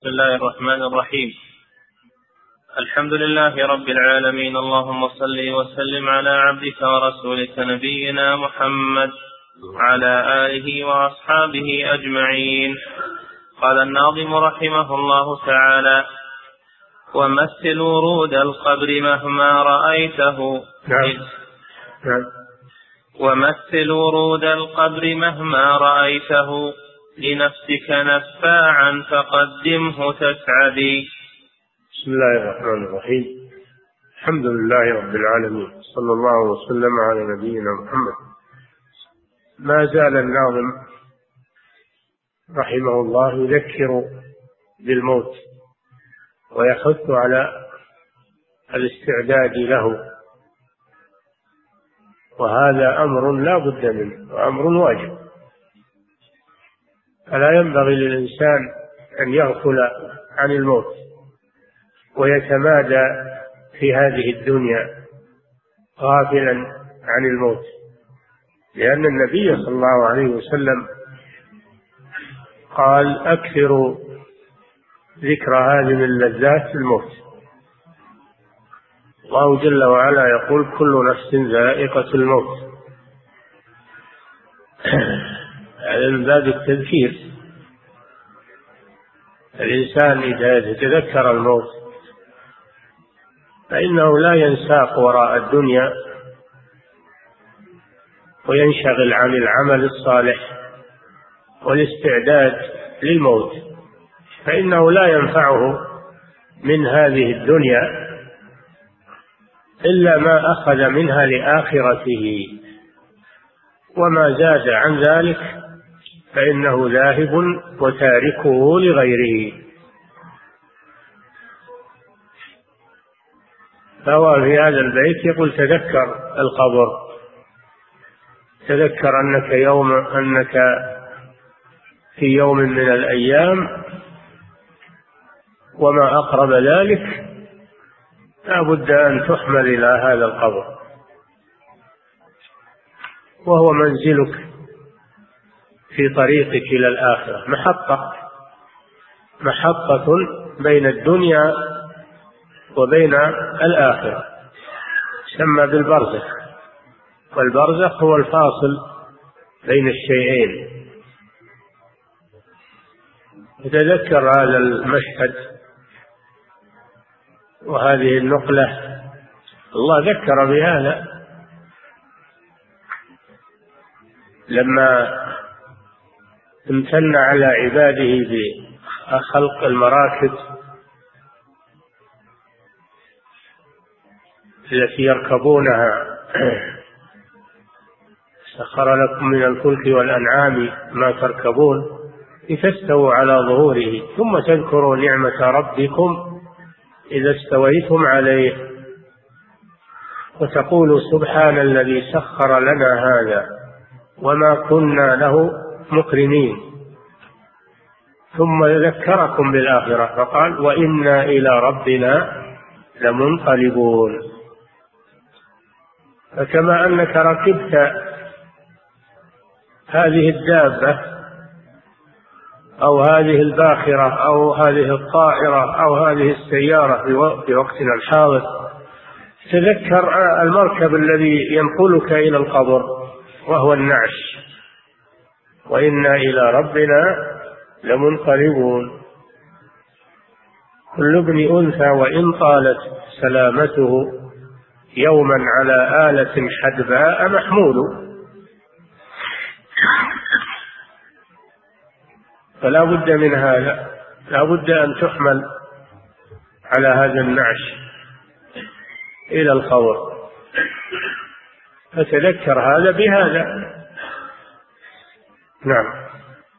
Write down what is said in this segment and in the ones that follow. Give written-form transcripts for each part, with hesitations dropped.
بسم الله الرحمن الرحيم. الحمد لله رب العالمين، اللهم صل وسلم على عبدك ورسولك نبينا محمد وعلى آله وأصحابه أجمعين. قال الناظم رحمه الله تعالى: ومثل ورود القبر مهما رأيته. ومثل ورود القبر مهما رأيته، لنفسك نفاعا فقدمه تسعدي. بسم الله الرحمن الرحيم. الحمد لله رب العالمين، صلى الله وسلم على نبينا محمد. ما زال الناظم رحمه الله يذكر بالموت ويحث على الاستعداد له، وهذا أمر لا بد منه وأمر واجب، فلا ينبغي للإنسان أن يغفل عن الموت ويتمادى في هذه الدنيا غافلا عن الموت، لأن النبي صلى الله عليه وسلم قال: أكثروا ذكر هذه من لذات الموت. الله جل وعلا يقول: كل نفس ذائقة الموت. هذا من باب التذكير. الإنسان إذا يتذكر الموت فإنه لا ينساق وراء الدنيا وينشغل عن العمل الصالح والاستعداد للموت، فإنه لا ينفعه من هذه الدنيا إلا ما أخذ منها لآخرته، وما زاد عن ذلك فإنه ذاهب وتاركه لغيره. فهو في هذا البيت يقول: تذكر القبر، تذكر أنك في يوم من الأيام، وما أقرب ذلك لا بد أن تحمل إلى هذا القبر، وهو منزلك في طريقك إلى الآخرة، محطة بين الدنيا وبين الآخرة، يسمى بالبرزخ، والبرزخ هو الفاصل بين الشيئين. تذكر هذا المشهد وهذه النقلة، الله ذكر بهذا لما امتن على عباده بخلق المراكب التي يركبونها. سخر لكم من الفلك والأنعام ما تركبون لتستووا على ظهوره ثم تذكروا نعمة ربكم إذا استويتم عليه وتقولوا سبحان الذي سخر لنا هذا وما كنا له مقرنين. ثم ذكركم بالآخرة فقال: وإنا إلى ربنا لمنقلبون. فكما أنك ركبت هذه الدابة أو هذه الباخرة أو هذه الطائرة أو هذه السيارة في وقتنا الحاضر، تذكر المركب الذي ينقلك إلى القبر وهو النعش: وإنا إلى ربنا لمنقلبون. كل ابن أنثى وإن طالت سلامته يوما على آلة حدباء محمول. فلا بد من هذا، لا بد أن تحمل على هذا النعش إلى القبر، فتذكر هذا بهذا. نعم.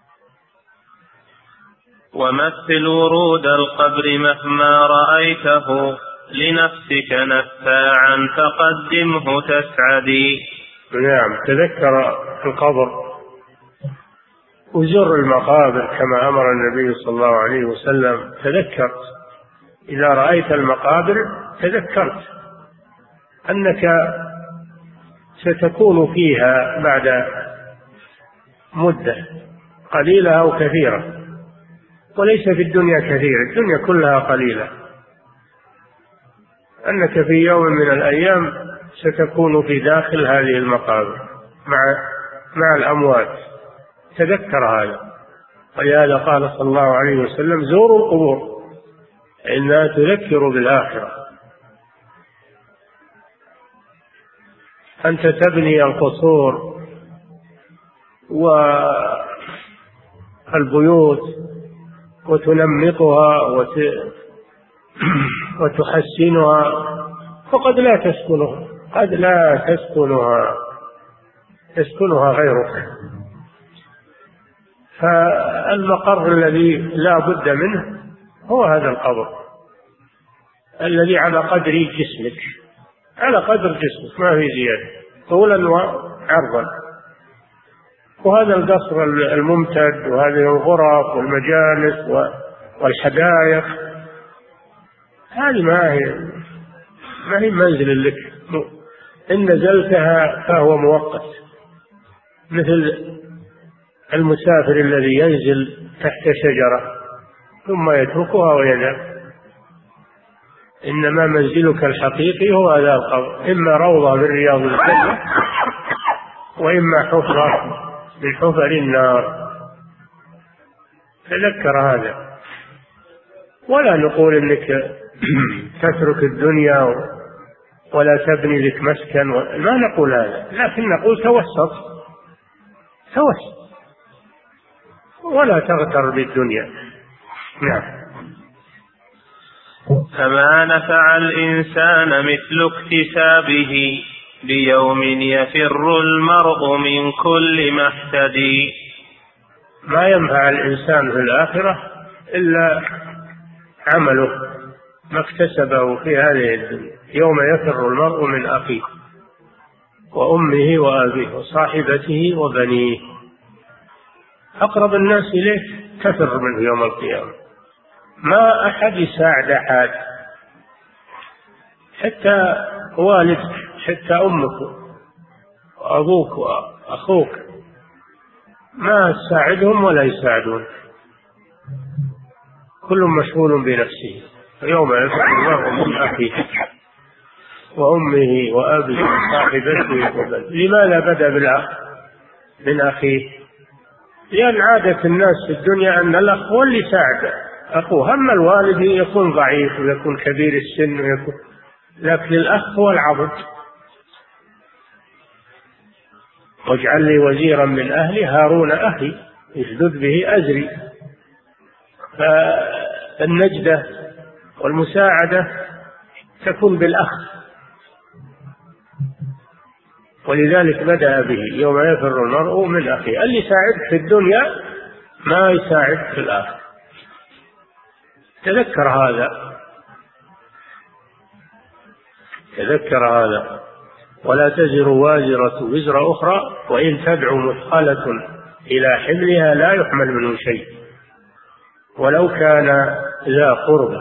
ومثل ورود القبر مهما رأيته، لنفسك نفاعا فقدمه تسعدي. نعم، تذكر القبر وزر المقابر كما أمر النبي صلى الله عليه وسلم. تذكرت إذا رأيت المقابر، تذكرت أنك ستكون فيها بعد مدة قليلة أو كثيرة، وليس في الدنيا كثير، الدنيا كلها قليلة، أنك في يوم من الأيام ستكون في داخل هذه المقابر مع الأموات، تذكر هذا. ولهذا قال صلى الله عليه وسلم: زوروا القبور إنها تذكر بالآخرة. أنت تبني القصور والبيوت وتنمطها وتحسنها، وقد لا تسكنها، قد لا تسكنها غيرك. فالمقر الذي لا بد منه هو هذا القبر الذي على قدر جسمك، على قدر جسمك، ما في زيادة، طولا وعرضا. وهذا القصر الممتد وهذه الغرف والمجالس والحدائق هذه ما هي منزل لك، إن نزلتها فهو مؤقت، مثل المسافر الذي ينزل تحت شجرة ثم يتركها ويذهب. إنما منزلك الحقيقي هو هذا القبر، إما روضة من رياض الجنة وإما حفرة من حفر النار. تذكر هذا، ولا نقول إنك تترك الدنيا ولا تبني لك مسكن، ما نقول هذا، لكن نقول توسط ولا تغتر بالدنيا. نعم. فما نفع الإنسان مثل اكتسابه بيوم يفر المرء من كل محتدي. ما ينفع الإنسان في الآخرة إلا عمله، ما اكتسبه في هذه الدنيا. يوم يفر المرء من أخيه وأمه وأبيه وصاحبته وبنيه، أقرب الناس إليه تفر منه يوم القيامة، ما أحد يساعد أحد، حتى والدك، حتى أمك وأبوك وأخوك ما تساعدهم ولا يساعدون، كل مشغول بنفسه. يوم يفر المرء من أخيه وأمه وأبيه وصاحبته وبنيه. لماذا بدأ بالأخ من أخيه؟ لأن عادة الناس في الدنيا أن الأخ هو اللي يساعد أخوه، أما الوالد يكون ضعيف ويكون كبير السن لكن الأخ هو العضد. واجعل لي وزيرا من أهلي هارون أخي اشدد به أزري. فالنجدة والمساعدة تكون بالأخ، ولذلك بدأ به يوم يفر المرء من أخيه. اللي يساعدك في الدنيا ما يساعدك في الآخرة، تذكر هذا. ولا تزر وازرة وزر أخرى وإن تدع مثقلة إلى حملها لا يحمل منه شيء ولو كان ذا قربى.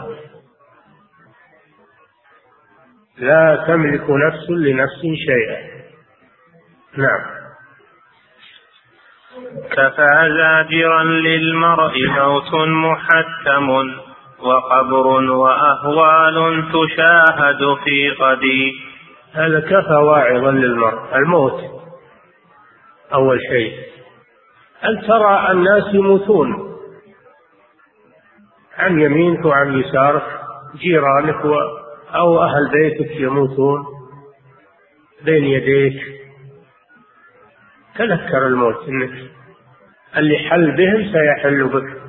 لا تملك نفس لنفس شيئا. نعم. كفى زاجرا للمرء موت محتم وقبر وأهوال تشاهد في غدي. هذا كفى واعظا للمرء. الموت أول شيء، أن ترى الناس يموتون عن يمينك وعن يسارك، جيرانك أو أهل بيتك يموتون بين يديك. تذكر الموت، إنك اللي حل بهم سيحل بك.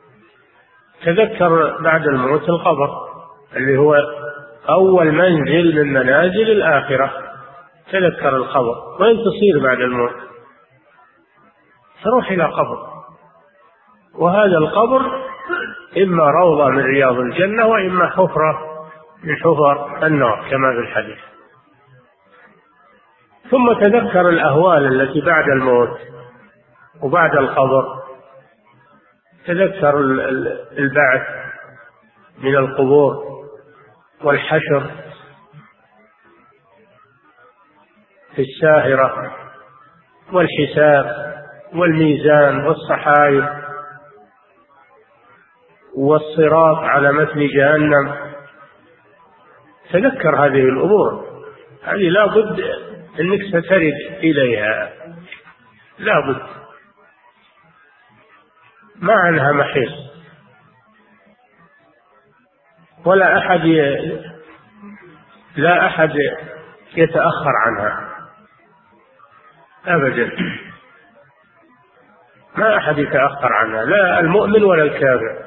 تذكر بعد الموت القبر اللي هو أول منزل من منازل الآخرة. تذكر القبر، وين تصير بعد الموت؟ تروح إلى قبر، وهذا القبر إما روضة من رياض الجنة وإما حفرة من حفر النار كما في الحديث. ثم تذكر الأهوال التي بعد الموت وبعد القبر. تذكر البعث من القبور والحشر في الساهرة والحساب والميزان والصحائف. والصراط على متن جهنم. تذكر هذه الأمور، هذه لا بد أنك سترد إليها، لا بد، ما عنها محيص، لا أحد يتأخر عنها أبدا، ما أحد يتأخر عنها، لا المؤمن ولا الكافر،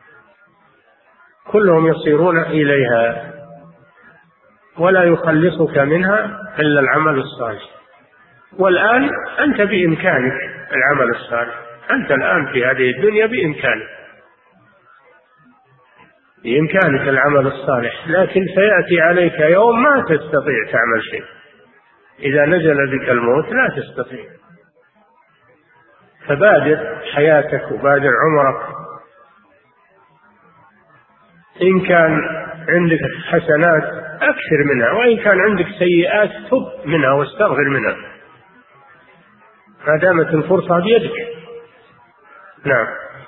كلهم يصيرون إليها، ولا يخلصك منها إلا العمل الصالح. والآن أنت بإمكانك العمل الصالح، أنت الآن في هذه الدنيا بإمكانك العمل الصالح، لكن سيأتي عليك يوم ما تستطيع تعمل شيء، إذا نزل بك الموت لا تستطيع. فبادر حياتك وبادر عمرك، إن كان عندك حسنات أكثر منها، وإن كان عندك سيئات تب منها واستغفر منها، ما دامت الفرصة بيدك. نعم.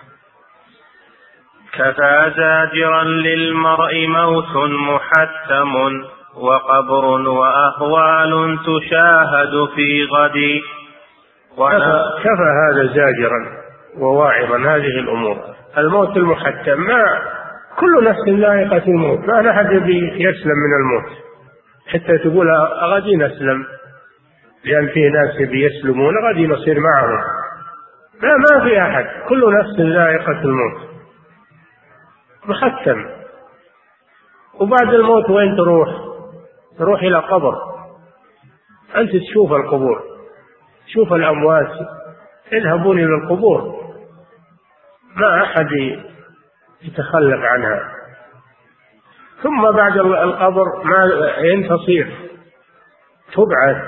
كفى زاجرا للمرء موت محتم وقبر وأهوال تشاهد في غد. كفى هذا زاجرا وواعظا هذه الأمور. الموت المحتم، ما كل نفس ذائقة الموت، ما أحد يسلم من الموت حتى تقول غدي نسلم، لأن في ناس بيسلمون غدي نصير معهم، ما في أحد، كل نفس ذائقة الموت محتم. وبعد الموت وين تروح إلى قبر، أنت تشوف القبور، تشوف الأموات يذهبون إلى القبور، ما أحد يتخلف عنها. ثم بعد القبر ما تصير، تبعث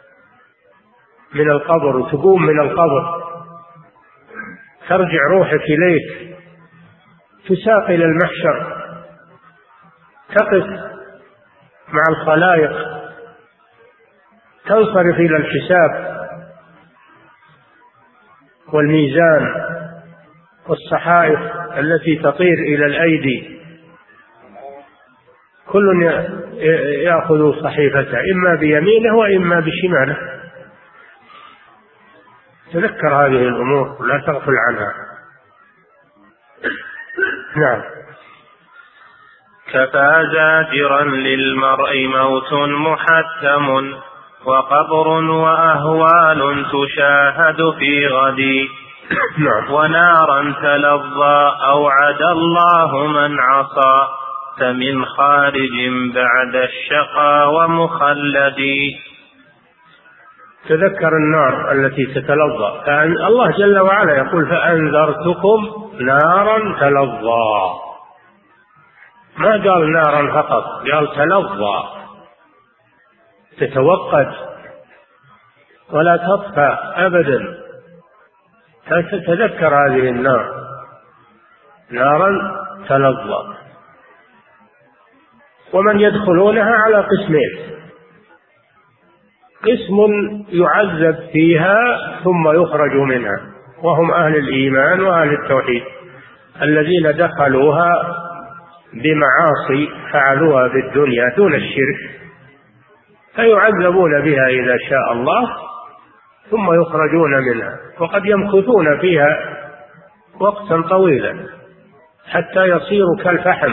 من القبر وتقوم من القبر، ترجع روحك إليك، تساق إلى المحشر، تقف مع الخلائق، تنصرف إلى الحساب والميزان والصحائف التي تطير إلى الأيدي، كل يأخذ صحيفته إما بيمينه وإما بشماله. تذكر هذه الأمور ولا تغفل عنها. نعم. كفى زاجرا للمرء موت محتم وقبر وأهوال تشاهد في غد. ونارا تلظى أوعد الله من عصى فمن خارج بعد الشقى ومخلد. تذكر النار التي تتلظى، الله جل وعلا يقول فأنذرتكم نارا تلظى، ما قال نارا فقط، قال تلظى، تتوقد ولا تطفى أبدا. تتذكر هذه النار، نارا تلظى. ومن يدخلونها على قسمين، قسم يعذب فيها ثم يخرج منها، وهم أهل الإيمان وأهل التوحيد الذين دخلوها بمعاصي فعلوها في الدنيا دون الشرك، فيعذبون بها إذا شاء الله ثم يخرجون منها، وقد يمكثون فيها وقتا طويلا حتى يصيروا كالفحم.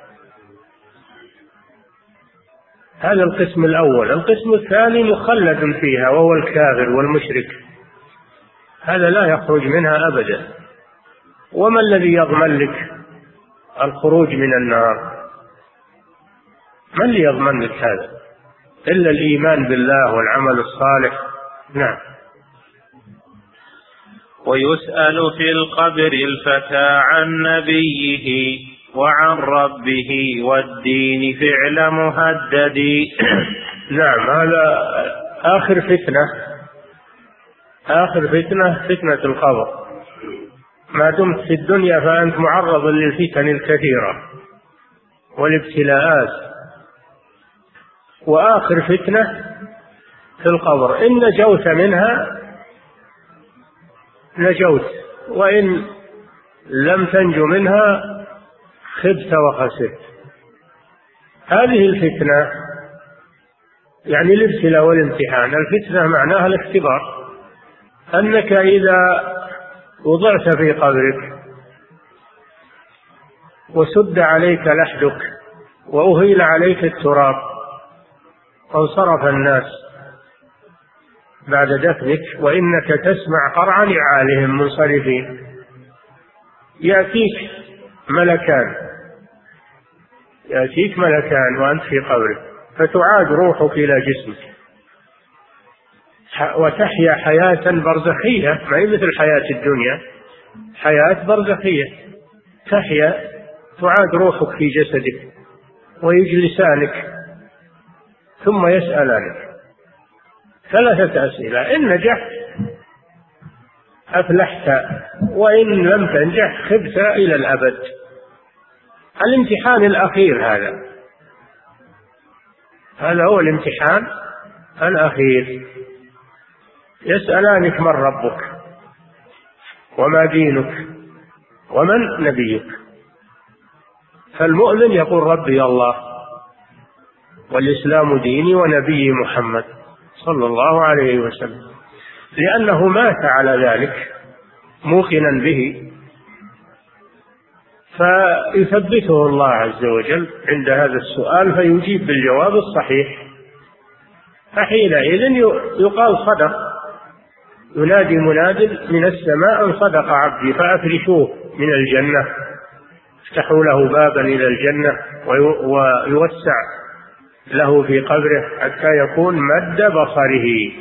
هذا القسم الأول. القسم الثاني مخلد فيها وهو الكافر والمشرك، هذا لا يخرج منها أبدا. وما الذي يضمن لك الخروج من النار؟ من اللي يضمن لك هذا إلا الإيمان بالله والعمل الصالح. نعم. ويسأل في القبر الفتى عن نبيه وعن ربه والدين فعل مهدد. نعم، هذا آخر فتنة، فتنة القبر. ما دمت في الدنيا فأنت معرض للفتن الكثيرة والابتلاءات، وآخر فتنة في القبر، إن نجوت منها نجوت، وإن لم تنجو منها خبت وخسرت. هذه الفتنة يعني الابتلاء والامتحان. الفتنة معناها الاختبار، أنك إذا وضعت في قبرك وسد عليك لحدك وأهيل عليك التراب وانصرف الناس بعد دفنك وإنك تسمع قرع نعالهم منصرفين، يأتيك ملكان وأنت في قبرك، فتعاد روحك إلى جسمك وتحيا حياة برزخية، ما هي مثل حياة الدنيا، حياة برزخية. تعاد روحك في جسدك ويجلسانك ثم يسألانك 3 أسئلة: إن نجحت أفلحت، وإن لم تنجح خبت إلى الأبد. الامتحان الأخير هذا هو الامتحان الأخير. يسألانك: من ربك وما دينك ومن نبيك؟ فالمؤمن يقول: ربي الله والإسلام ديني ونبي محمد صلى الله عليه وسلم، لأنه مات على ذلك موقنا به، فيثبته الله عز وجل عند هذا السؤال فيجيب بالجواب الصحيح. فحينئذ يقال صدق، ينادي مناد من السماء: أن صدق عبدي فأفرشوه من الجنة، افتحوا له بابا إلى الجنة ويوسع له في قبره حتى يكون مد بصره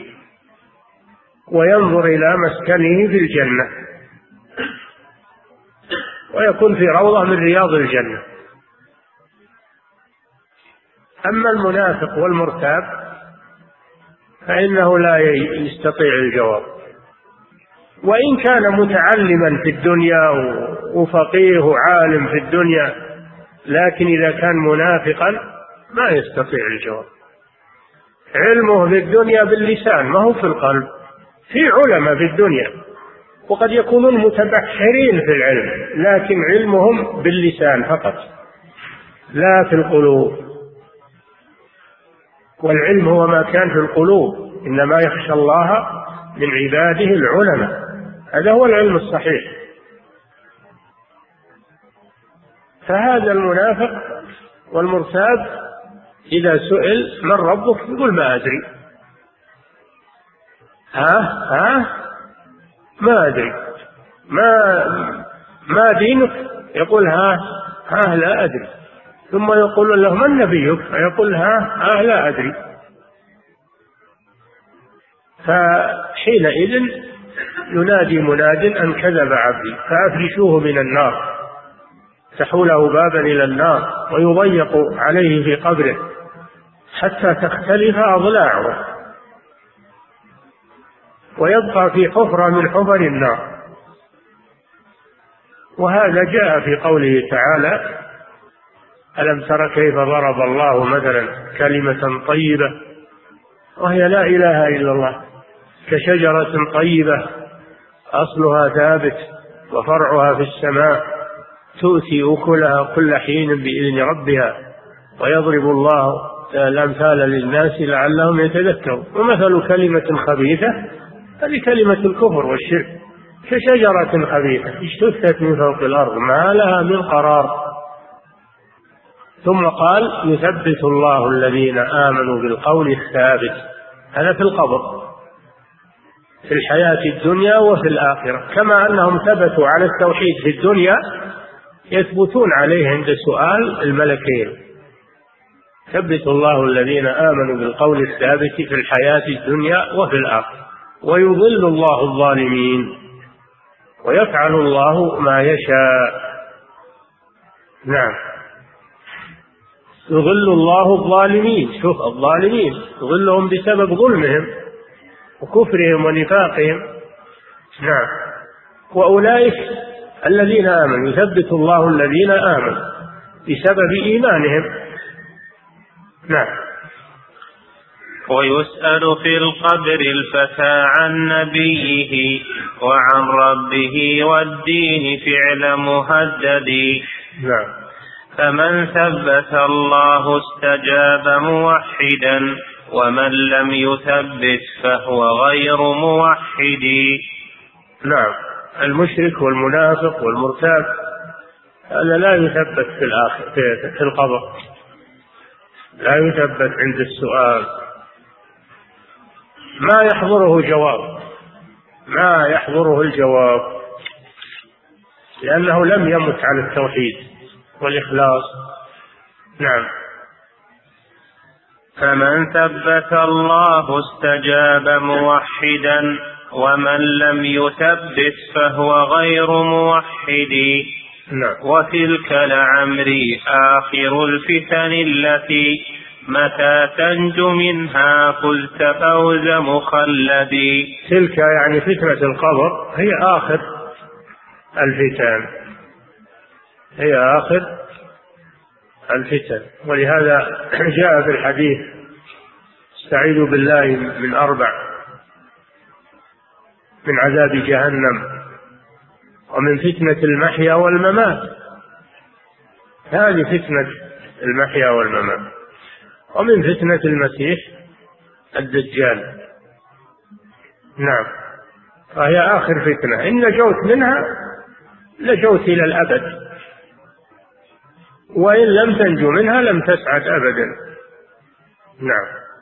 وينظر إلى مسكنه في الجنة ويكون في روضة من رياض الجنة. أما المنافق والمرتاب فإنه لا يستطيع الجواب، وإن كان متعلما في الدنيا وفقيه وعالم في الدنيا، لكن إذا كان منافقا ما يستطيع الجواب. علمه في الدنيا باللسان ما هو في القلب. في علماء في الدنيا وقد يكونون متبحرين في العلم، لكن علمهم باللسان فقط لا في القلوب، والعلم هو ما كان في القلوب، إنما يخشى الله من عباده العلماء. هذا هو العلم الصحيح. فهذا المنافق والمرتاب إذا سئل: من ربك؟ يقول: ما أدري. ما أدري. ما دينك؟ يقول: لا أدري. ثم يقول له: من نبيك؟ فيقول: لا أدري. فحينئذ ينادي مناد: أن كذب عبدي فأفرشوه من النار، افتحوا له بابا إلى النار ويضيق عليه في قبره حتى تختلف أضلاعه ويبقى في حفرة من حفر النار. وهذا جاء في قوله تعالى: ألم تر كيف ضرب الله مثلا كلمة طيبة وهي لا إله إلا الله كشجرة طيبة أصلها ثابت وفرعها في السماء تؤتي أكلها كل حين بإذن ربها ويضرب الله الأمثال للناس لعلهم يتذكرون. ومثل كلمة خبيثة هذه كلمة الكفر والشرك كشجرة خبيثة اجتثت من فوق الأرض ما لها من قرار. ثم قال: يثبت الله الذين آمنوا بالقول الثابت. هذا في القبر في الحياة الدنيا وفي الآخرة، كما أنهم ثبتوا على التوحيد في الدنيا يثبتون عليه عند سؤال الملكين. ثبت الله الذين آمنوا بالقول الثابت في الحياة الدنيا وفي الآخرة ويضل الله الظالمين ويفعل الله ما يشاء. نعم، يضل الله الظالمين. شوف، الظالمين يضلهم بسبب ظلمهم وكفرهم ونفاقهم. نعم، وأولئك الذين آمنوا يثبت الله الذين آمنوا بسبب إيمانهم. نعم. ويسأل في القبر الفتى عن نبيه وعن ربه والدين فعل مهدد. نعم. فمن ثبت الله استجاب موحدا، ومن لم يثبت فهو غير موحد. نعم، المشرك والمنافق والمرتاب هذا لا يثبت في القبر، لا يثبت عند السؤال، ما يحضره الجواب، لأنه لم يمت على التوحيد والإخلاص. نعم. فمن ثبت الله استجاب موحدا، ومن لم يثبت فهو غير موحد. نعم. وتلك لعمري آخر الفتن التي متى تنجو منها قلت فوز مخلدي. تلك يعني فتنة القبر هي آخر الفتن، هي آخر الفتن. ولهذا جاء في الحديث: استعيذوا بالله من 4: من عذاب جهنم، ومن فتنة المحيا والممات، هذه فتنة المحيا والممات، ومن فتنة المسيح الدجال. نعم، فهي آخر فتنة، إن نجوت منها نجوت إلى الأبد، وإن لم تنجو منها لم تسعد أبدا. نعم.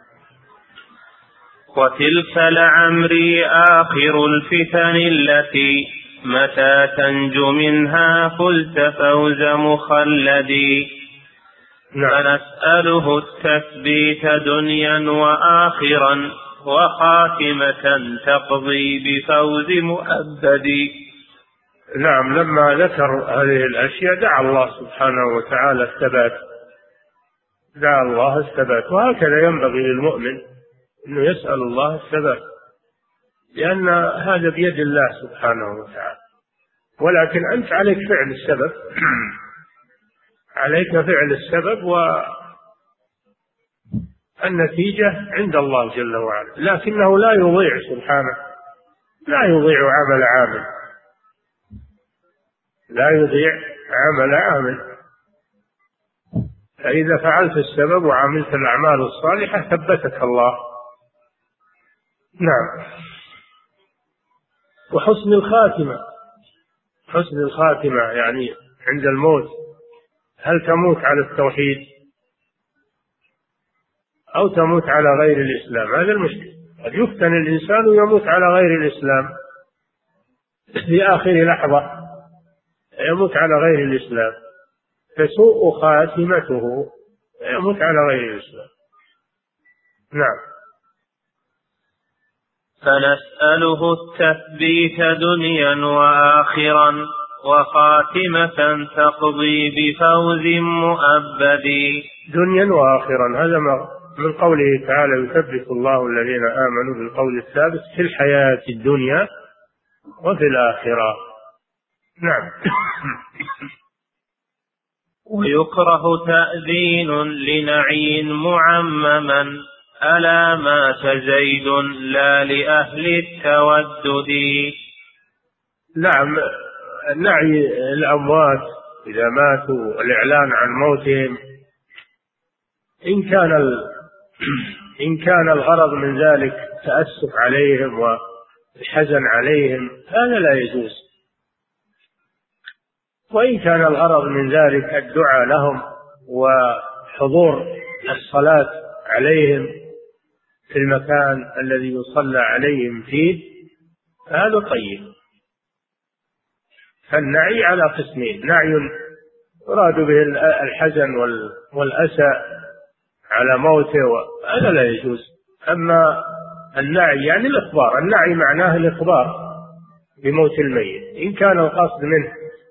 وتلك لعمري آخر الفتن التي متى تنجو منها قلت فوز مخلدي. نعم. فنسأله التثبيت دنيا وآخرا، وخاتمة تقضي بفوز مؤبد. نعم، لما ذكر هذه الأشياء دعا الله سبحانه وتعالى الثبات، دعا الله الثبات. وهكذا ينبغي للمؤمن أنه يسأل الله الثبات، لأن هذا بيد الله سبحانه وتعالى، ولكن أنت عليك فعل السبب عليك فعل السبب، والنتيجة عند الله جل وعلا، لكنه لا يضيع سبحانه، لا يضيع عمل عامل، لا يضيع عمل عامل. فإذا فعلت السبب وعملت الأعمال الصالحة ثبتك الله. نعم. وحسن الخاتمة، حسن الخاتمة يعني عند الموت، هل تموت على التوحيد أو تموت على غير الإسلام؟ هذا المشكل. قد يفتن الإنسان ويموت على غير الإسلام في آخر لحظة، يموت على غير الإسلام تسوء خاتمته، يموت على غير الإسلام. نعم. فنسأله التثبيت دنيا وآخرا، وخاتمة تقضي بفوز مؤبد. دنيا وآخرا، هذا من قوله تعالى: يثبت الله الذين آمنوا بالقول الثابت في الحياة الدنيا وفي الآخرة. نعم. ويكره تأذين لنعي معمما، ألا مات زيد لا لأهل التودد. نعم، نعي الأموات إذا ماتوا، الإعلان عن موتهم، إن كان الغرض من ذلك تأسف عليهم والحزن عليهم هذا لا يجوز، وإن كان الغرض من ذلك الدعاء لهم وحضور الصلاة عليهم في المكان الذي يصلى عليهم فيه هذا طيب. فالنعي على قسمين: نعي يراد به الحزن والأسى على موته، هذا لا يجوز. أما النعي يعني الإخبار، النعي معناه الإخبار بموت الميت، إن كان القصد منه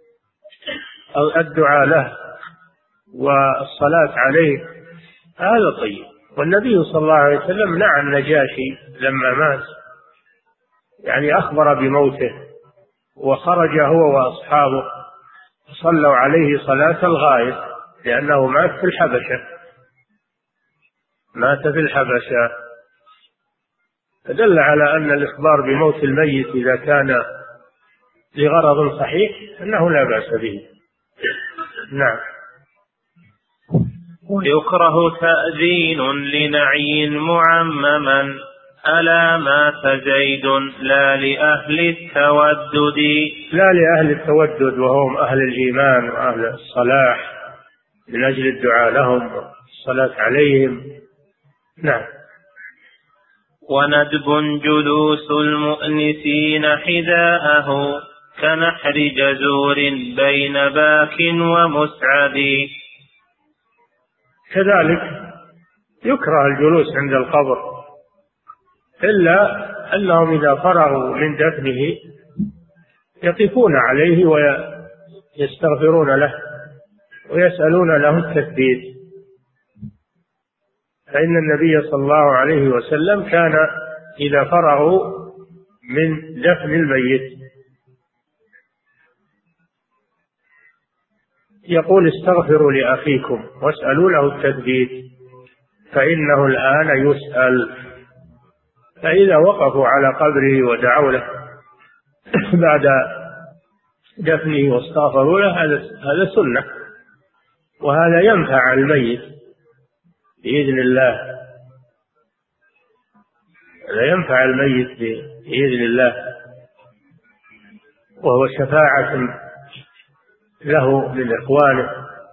الدعاء له والصلاة عليه هذا طيب. والنبي صلى الله عليه وسلم نعى النجاشي لما مات، يعني أخبر بموته، وخرج هو وأصحابه صلوا عليه صلاة الغائب، لأنه مات في الحبشة، مات في الحبشة. فدل على أن الإخبار بموت الميت إذا كان لغرض صحيح أنه لا بأس به. نعم. ويكره تأذين لنعي معمما ألا مات زيد لا لأهل التودد. لا لأهل التودد وهم أهل الإيمان وأهل الصلاح، من أجل الدعاء لهم والصلاة عليهم. نعم. وندب جلوس المؤنسين حذاءه كنحر جزور بين باك ومسعد. كذلك يكره الجلوس عند القبر، إلا أنهم إذا فرغوا من دفنه يقفون عليه ويستغفرون له ويسألون له التثبيت، فإن النبي صلى الله عليه وسلم كان إذا فرغوا من دفن الميت يقول استغفروا لأخيكم واسألوا له التثبيت فإنه الآن يسأل. فإذا وقفوا على قبره ودعوا له بعد دفنه واستغفروا له هذا سنة، وهذا ينفع الميت بإذن الله، هذا ينفع الميت بإذن الله، وهو شفاعة له من إخوانه.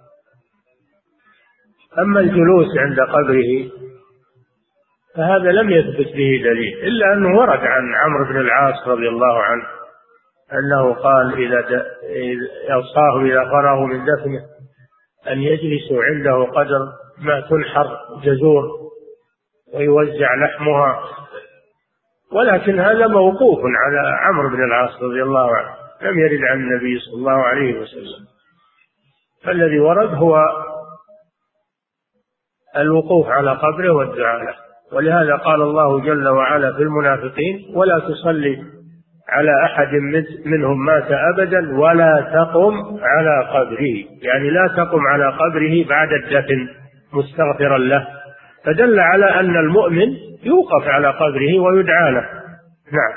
أما الجلوس عند قبره فهذا لم يثبت به دليل، إلا أنه ورد عن عمرو بن العاص رضي الله عنه أنه قال إذا أوصاهم إذا فرغوا من دفنه أن يجلسوا عنده قدر ما تنحر جزور ويوزع لحمها، ولكن هذا موقوف على عمرو بن العاص رضي الله عنه، لم يرد عن النبي صلى الله عليه وسلم. فالذي ورد هو الوقوف على قبره والدعاء له، ولهذا قال الله جل وعلا في المنافقين ولا تصلي على أحد منهم مات أبدا ولا تقم على قبره، يعني لا تقم على قبره بعد الدفن مستغفرا له، فدل على أن المؤمن يوقف على قبره ويدعى له. نعم.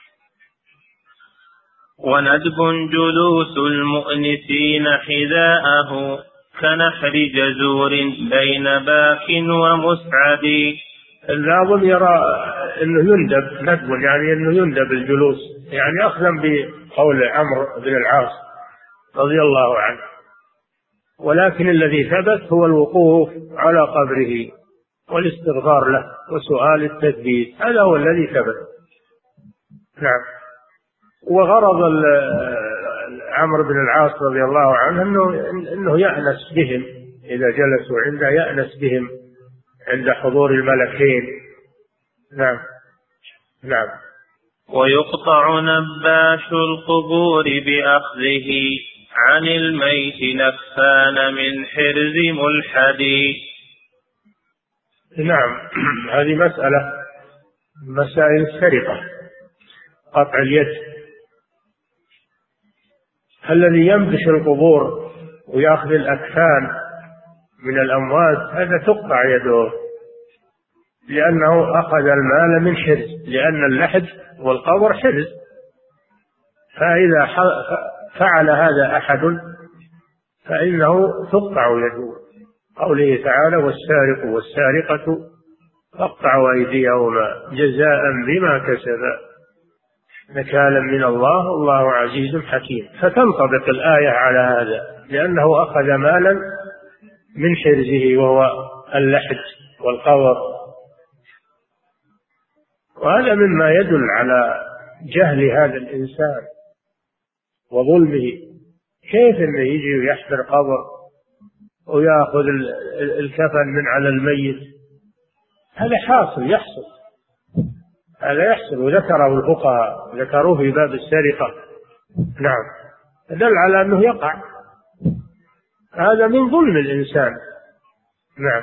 وندب جلوس المؤنسين حذاءه كنحر جزور بين باك ومسعد. الناظم يرى أنه يندب ندب، يعني أنه يندب الجلوس، يعني أخذا بقول عمرو بن العاص رضي الله عنه، ولكن الذي ثبت هو الوقوف على قبره والاستغفار له وسؤال التثبيت، هذا هو الذي ثبت. نعم. وغرض عمرو بن العاص رضي الله عنه أنه يأنس بهم إذا جلسوا عنده، يأنس بهم عند حضور الملكين. نعم. نعم. ويقطع نباش القبور بأخذه عن الميت لفان من حرز ملحد. نعم. هذه مسائل السرقة، قطع اليد. الذي ينبش القبور ويأخذ الأكفان من الأموات هذا تقطع يده، لأنه أخذ المال من حرز، لأن اللحد والقبر حرز، فإذا فعل هذا أحد فإنه تقطع يده. قوله تعالى والسارق والسارقة فاقطعوا أيديهما جزاء بما كسبا نكالا من الله والله عزيز حكيم. فتنطبق الآية على هذا، لأنه أخذ مالا من حرزه وهو اللحد والقبر، وهذا مما يدل على جهل هذا الإنسان وظلمه. كيف أنه يجي ويحفر قبر ويأخذ الكفن من على الميت؟ هذا يحصل وذكره الفقهاء، ذكروه في باب السرقة. نعم. دل على أنه يقع، هذا من ظلم الإنسان. نعم.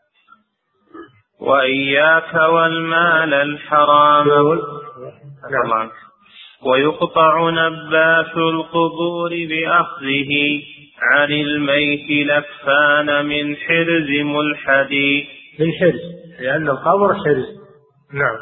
وإياك والمال الحرام. نعم. ويقطع نباش القبور بأخذه عن الميت لفان من حرز ملحد. من حرز، لأن القبر حرز. نعم.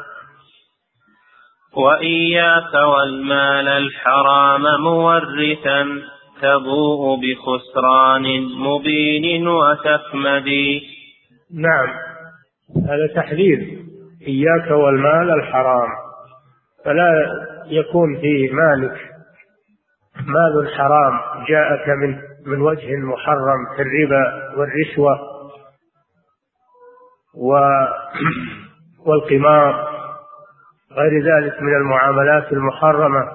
وإياك والمال الحرام مورثا تبوء بخسران مبين وتكمد. نعم، هذا تحذير: إياك والمال الحرام، فلا يكون في مالك مال حرام جاءك من وجه محرم كالربا والرشوة والقمار غير ذلك من المعاملات المحرمة.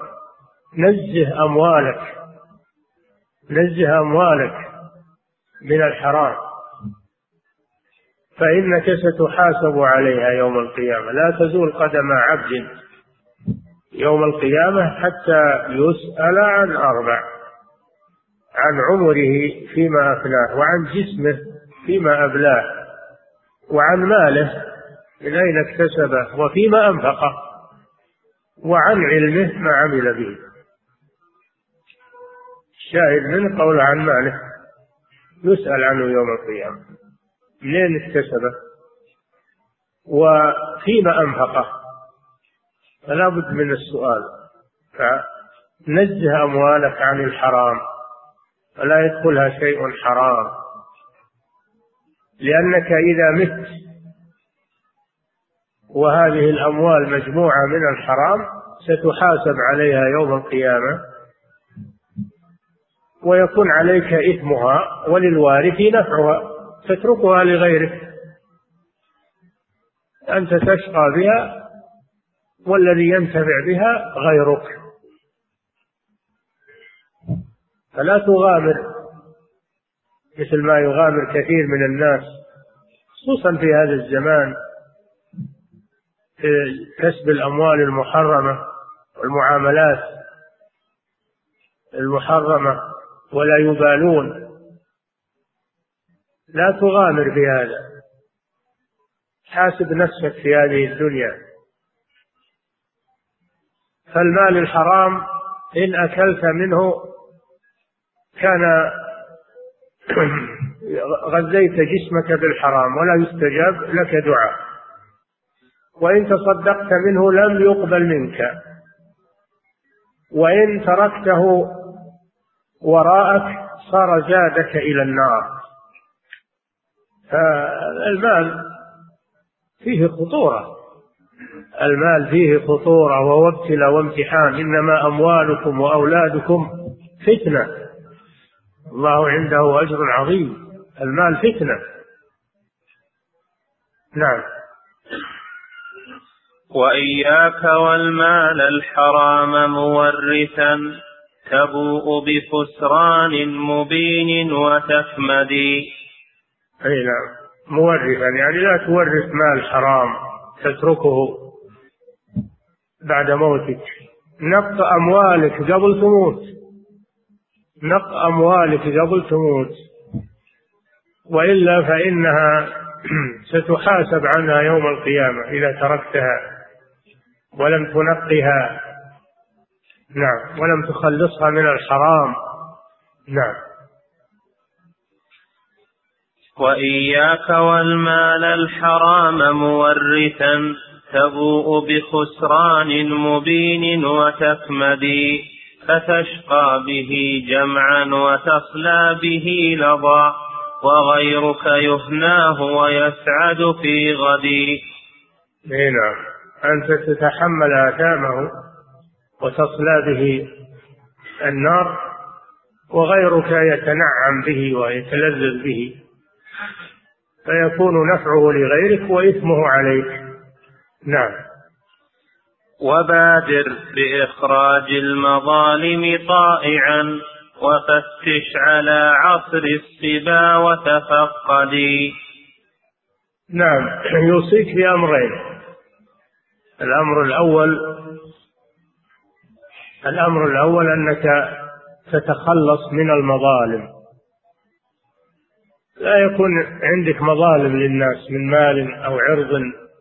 نزه أموالك من الحرام، فإنك ستحاسب عليها يوم القيامة. لا تزول قدم عبد يوم القيامة حتى يسأل عن 4: عن عمره فيما أفناه، وعن جسمه فيما أبلاه، وعن ماله من أين اكتسبه وفيما أنفقه، وعن علمه ما عمل به. الشاهد من قول عن ماله يسأل عنه يوم القيامة، منين اكتسبه وفيما أنفقه، فلا بد من السؤال. فنزه أموالك عن الحرام، فلا يدخلها شيء حرام، لأنك إذا مت وهذه الأموال مجموعة من الحرام ستحاسب عليها يوم القيامة، ويكون عليك إثمها وللوارث نفعها، تتركها لغيرك، أنت تشقى بها والذي ينتفع بها غيرك. فلا تغامر مثل ما يغامر كثير من الناس، خصوصا في هذا الزمان، في كسب الأموال المحرمة والمعاملات المحرمة، ولا يبالون. لا تغامر بهذا، حاسب نفسك في هذه الدنيا. فالمال الحرام إن أكلت منه كان غذيت جسمك بالحرام ولا يستجاب لك دعاء، وإن تصدقت منه لم يقبل منك، وإن تركته وراءك صار زادك إلى النار. فالمال فيه خطورة، المال فيه خطورة وابتلاء وامتحان. إنما أموالكم وأولادكم فتنة، الله عنده أجر عظيم. المال فتنة. نعم. وإياك والمال الحرام مورثا تبوء بخسران مبين وتكمد. أي نعم، مورثا يعني لا تورث مال حرام تتركه بعد موتك. نقص أموالك قبل تموت، نقص أموالك قبل تموت، وإلا فإنها ستحاسب عنها يوم القيامة إذا تركتها ولم تنقها. نعم، ولم تخلصها من الحرام. نعم. وإياك والمال الحرام مورثا تبوء بخسران مبين وتكمد. فتشقى به جمعا وتصلى به لظى، وغيرك يهناه ويسعد في غد. نعم، أنت تتحمل آثامه وتصلى به النار، وغيرك يتنعم به ويتلذذ به، فيكون نفعه لغيرك وإثمه عليك. نعم. وبادر بإخراج المظالم طائعا، وفتش على عصر الصبا وتفقدي. نعم، يوصيك بأمرين: الأمر الأول أنك تتخلص من المظالم، لا يكون عندك مظالم للناس من مال أو عرض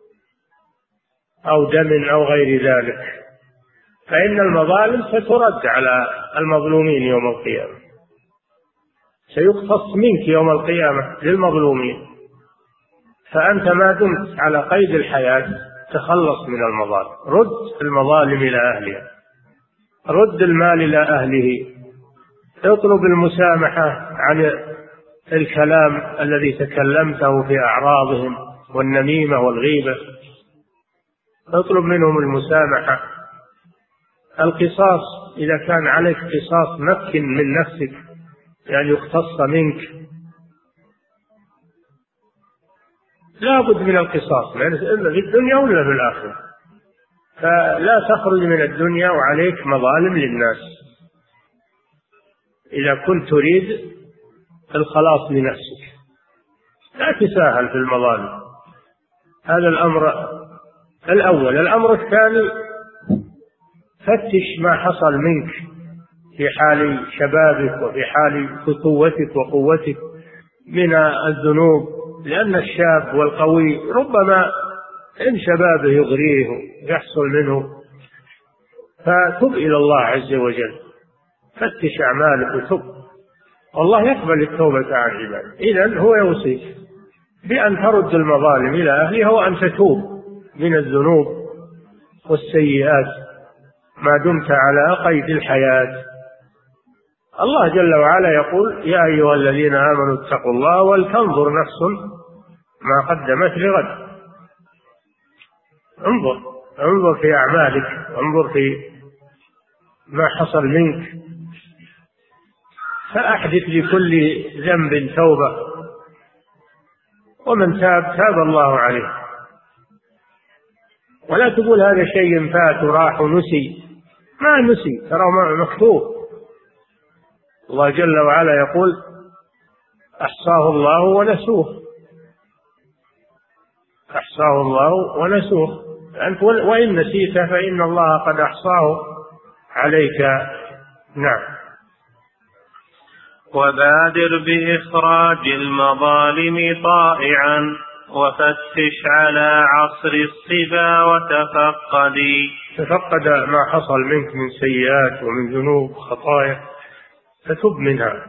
أو دم أو غير ذلك، فإن المظالم سترد على المظلومين يوم القيامة، سيقتص منك يوم القيامة للمظلومين. فأنت ما دمت على قيد الحياة تخلص من المظالم، رد المظالم إلى أهلها، رد المال إلى أهله، اطلب المسامحة عن الكلام الذي تكلمته في أعراضهم والنميمة والغيبة، اطلب منهم المسامحة. القصاص إذا كان عليك قصاص مكن من نفسك، يعني يقتص منك، لا بد من القصاص إلا في الدنيا ولا في الآخرة. فلا تخرج من الدنيا وعليك مظالم للناس إذا كنت تريد الخلاص لنفسك، لا تساهل في المظالم. هذا الأمر الأول. الأمر الثاني، فتش ما حصل منك في حال شبابك وفي حال فتوتك وقوتك من الذنوب، لأن الشاب والقوي ربما إن شبابه يغريه يحصل منه، فتب إلى الله عز وجل، فتش أعمالك وتب، والله يقبل التوبة عن عباده. إذن هو يوصيك بأن ترد المظالم إلى أهلها وأن تتوب من الذنوب والسيئات ما دمت على قيد الحياة. الله جل وعلا يقول: يا أيها الذين آمنوا اتقوا الله ولتنظر نفس ما قدمت لغد. انظر في أعمالك، انظر في ما حصل منك، فأحدث لكل ذنب توبة، ومن تاب الله عليه. ولا تقول هذا شيء فات وراح ونسي، ما نسي، ترى مكتوب. الله جل وعلا يقول: أحصاه الله ونسوه، أحصاه الله ونسوه. أنت وإن نسيت فإن الله قد أحصاه عليك. نعم. وبادر بإخراج المظالم طائعا، وفتش على عصر الصبا وتفقدي. تفقد ما حصل منك من سيئات ومن ذنوب خطايا، فتب منها،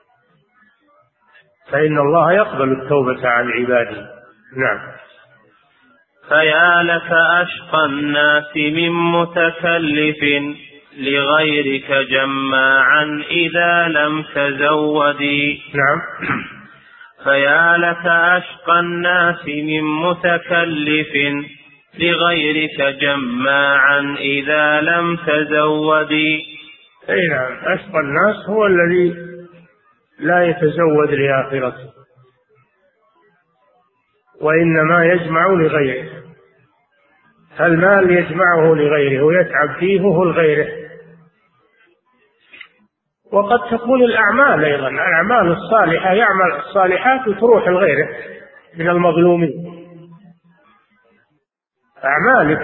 فإن الله يقبل التوبة عن عباده. نعم. فيا لك أشقى الناس من متكلف، لغيرك جماعا إذا لم تزودي. نعم. فيا لك أشقى الناس من متكلف، لغيرك جماعا إذا لم تزودي. أي نعم، أشقى الناس هو الذي لا يتزود لآخرته، وإنما يجمع لغيره. المال يجمعه لغيره ويتعب فيه هو لغيره. وقد تكون الأعمال أيضا، الأعمال الصالحة يعمل الصالحات وتروح لغيره من المظلومين. أعمالك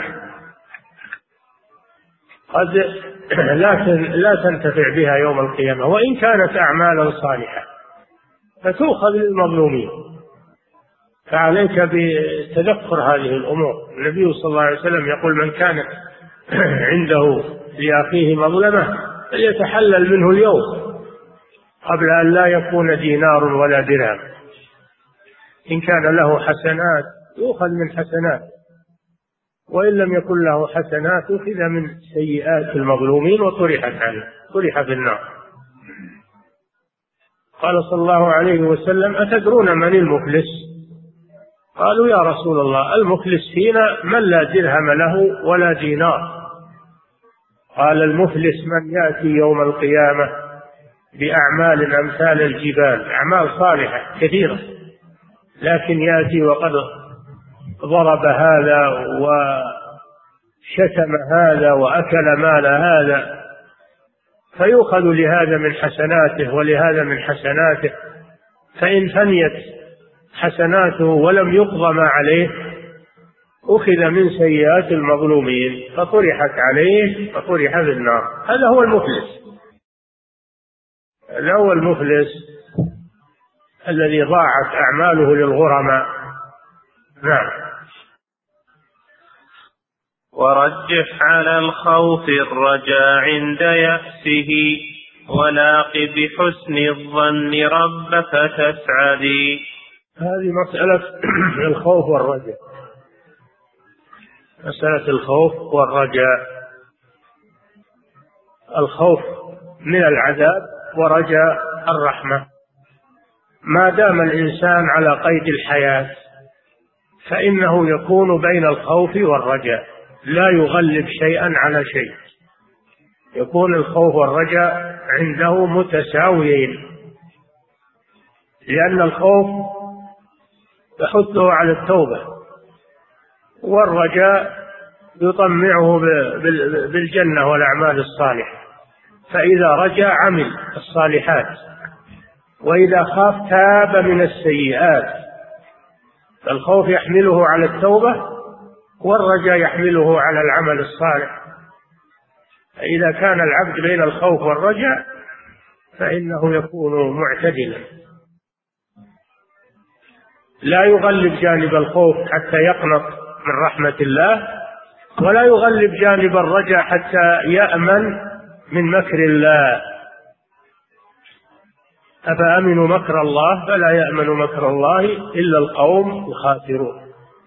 قد لا تنتفع بها يوم القيامة، وإن كانت أعمالا صالحة فتؤخذ للمظلومين. فعليك بتذكر هذه الأمور. النبي صلى الله عليه وسلم يقول: من كانت عنده لأخيه مظلمة فليتحلل منه اليوم قبل أن لا يكون دينار ولا درهم. إن كان له حسنات يؤخذ من حسنات، وإن لم يكن له حسنات أخذ من سيئات المظلومين وطرحت عنه، طرح في النار. قال صلى الله عليه وسلم: أتدرون من المفلس؟ قالوا: يا رسول الله، المفلس فينا من لا درهم له ولا دينار. قال: المفلس من يأتي يوم القيامة بأعمال أمثال الجبال، أعمال صالحة كثيرة، لكن يأتي وقد ضرب هذا وشتم هذا وأكل مال هذا، فيؤخذ لهذا من حسناته ولهذا من حسناته، فإن فنيت حسناته ولم يقضى ما عليه أخذ من سيئات المظلومين فطرحت عليه فطرح في النار. هذا هو المفلس. هذا هو المفلس الذي ضاعت أعماله للغرماء. نعم. ورجح على الخوف الرجاء عند يأسه، ولاق بحسن الظن ربك تسعدي. هذه مسألة الخوف والرجاء، مسألة الخوف والرجاء. الخوف من العذاب ورجاء الرحمة. ما دام الإنسان على قيد الحياة فإنه يكون بين الخوف والرجاء، لا يغلب شيئا على شيء، يكون الخوف والرجاء عنده متساويين، لأن الخوف يحثه على التوبة، والرجاء يطمعه بالجنة والأعمال الصالحة، فإذا رجا عمل الصالحات، وإذا خاف تاب من السيئات. فالخوف يحمله على التوبة، والرجاء يحمله على العمل الصالح. فإذا كان العبد بين الخوف والرجاء فإنه يكون معتدلا، لا يغلب جانب الخوف حتى يقنط من رحمة الله، ولا يغلب جانب الرجاء حتى يأمن من مكر الله. أفأمنوا مكر الله فلا يأمن مكر الله إلا القوم الخاسرون.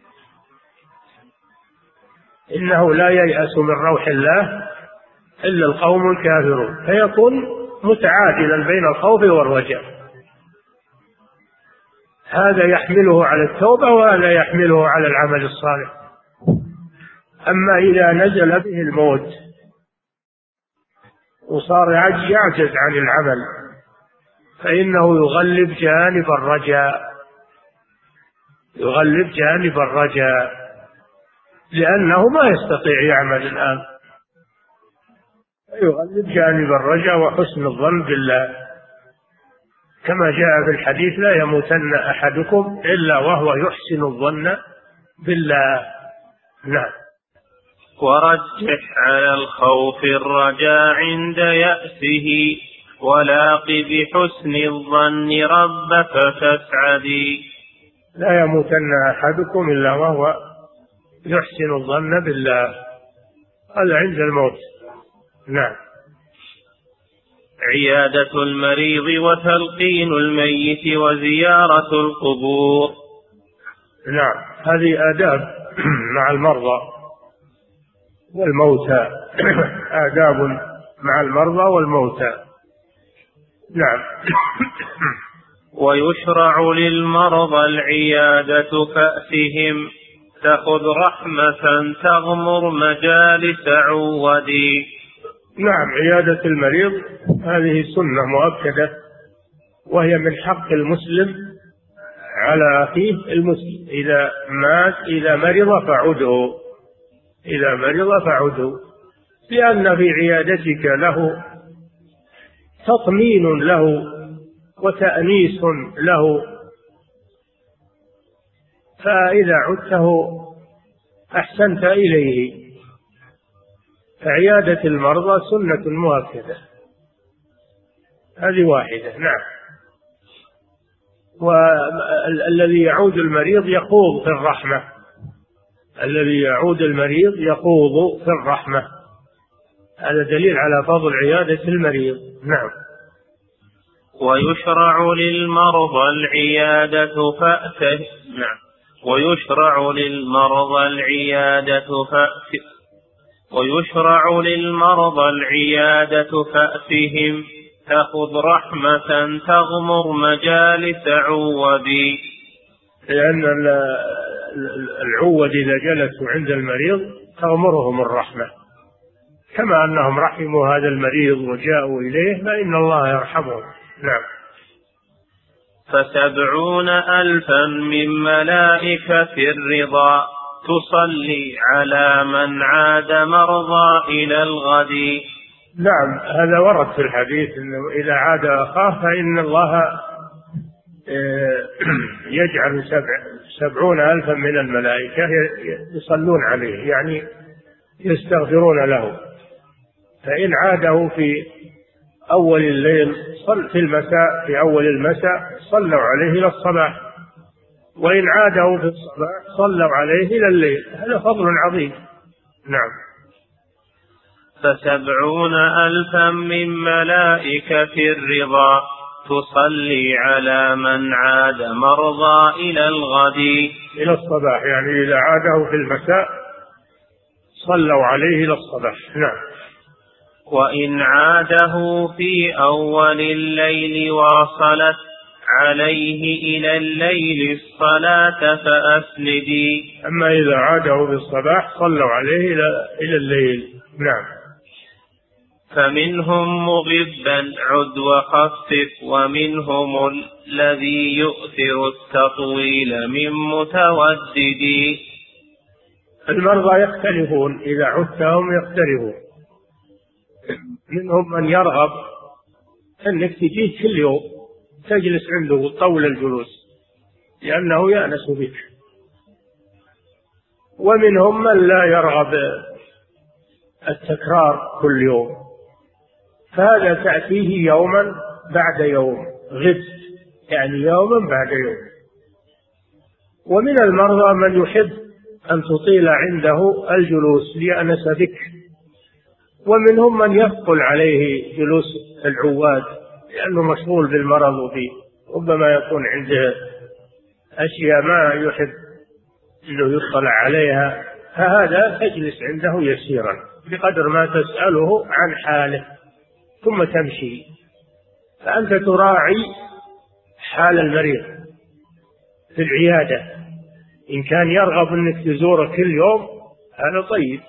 إنه لا ييأس من روح الله إلا القوم الكافرون. فيكون متعادلا بين الخوف والرجاء، هذا يحمله على التوبة وهذا يحمله على العمل الصالح. أما إذا نزل به الموت وصار يعجز عن العمل فإنه يغلب جانب الرجاء، يغلب جانب الرجاء، لأنه ما يستطيع يعمل الآن، يغلب جانب الرجاء وحسن الظن بالله، كما جاء في الحديث: لا يموتن أحدكم إلا وهو يحسن الظن بالله. نعم. ورجح على الخوف الرجاء عند يأسه، ولاق بحسن الظن ربك فاسعدي. لا يموتن أحدكم إلا وهو يحسن الظن بالله، هذا عند الموت. نعم. عيادة المريض وتلقين الميت وزيارة القبور. نعم، هذه آداب مع المرضى والموتى، آداب مع المرضى والموتى. نعم. ويشرع للمرضى العيادة فأسهم، تأخذ رحمة تغمر مجالس عودي. نعم، عيادة المريض هذه سنة مؤكدة، وهي من حق المسلم على أخيه المسلم. إذا مرض فعده، إذا مرض فعده، لأن في عيادتك له تطمين له وتأنيس له، فإذا عدته أحسنت إليه. فعيادة المرضى سنة مؤكدة، هذه واحدة. نعم. والذي يعود المريض يخوض في الرحمة، الذي يعود المريض يخوض في الرحمة، هذا دليل على فضل عيادة المريض. نعم. ويشرع للمرضى العيادة فأته. نعم. ويشرع للمرضى العيادة فأتهم، تأخذ رحمة تغمر مجالس عودي. لأن العود إذا جلسوا عند المريض تغمرهم الرحمة، كما أنهم رحموا هذا المريض وجاءوا إليه فإن الله يرحمهم. نعم. 70,000 من ملائكة الرضا تصلي على من عاد مرضى إلى الغد. نعم، هذا ورد في الحديث أنه إذا عاد أخاه فإن الله يجعل 70,000 من الملائكة يصلون عليه، يعني يستغفرون له. فإن عاده في أول الليل في المساء، في أول المساء صلوا عليه إلى الصباح، وإن عاده في الصباح صلوا عليه إلى الليل. هذا فضل عظيم. نعم. 70,000 من ملائكة الرضا تصلي على من عاد مرضى إلى الغد. إلى الصباح، يعني إذا عاده في المساء صلوا عليه إلى الصباح. نعم. وإن عاده في أول الليل واصلت عليه إلى الليل الصلاة فأسندي. أما إذا عاده بالصباح صلوا عليه إلى الليل. نعم. فمنهم مغبا عد وخفف ومنهم الذي يؤثر التطويل من متودد. المرضى يختلفون، إذا عدتهم يختلفون. منهم من يرغب أنك تجيه كل يوم تجلس عنده طول الجلوس لأنه يأنس بك، ومنهم من لا يرغب التكرار كل يوم، فهذا تأتيه يوما بعد يوم، غبت يعني يوما بعد يوم. ومن المرضى من يحب أن تطيل عنده الجلوس ليأنس بك، ومنهم من يثقل عليه جلوس العواد لأنه مشغول بالمرض وفيه ربما يكون عنده أشياء ما يحب أنه يطلع عليها، فهذا تجلس عنده يسيرا بقدر ما تسأله عن حاله ثم تمشي. فأنت تراعي حال المريض في العيادة، إن كان يرغب أنك تزوره كل يوم هذا طيب،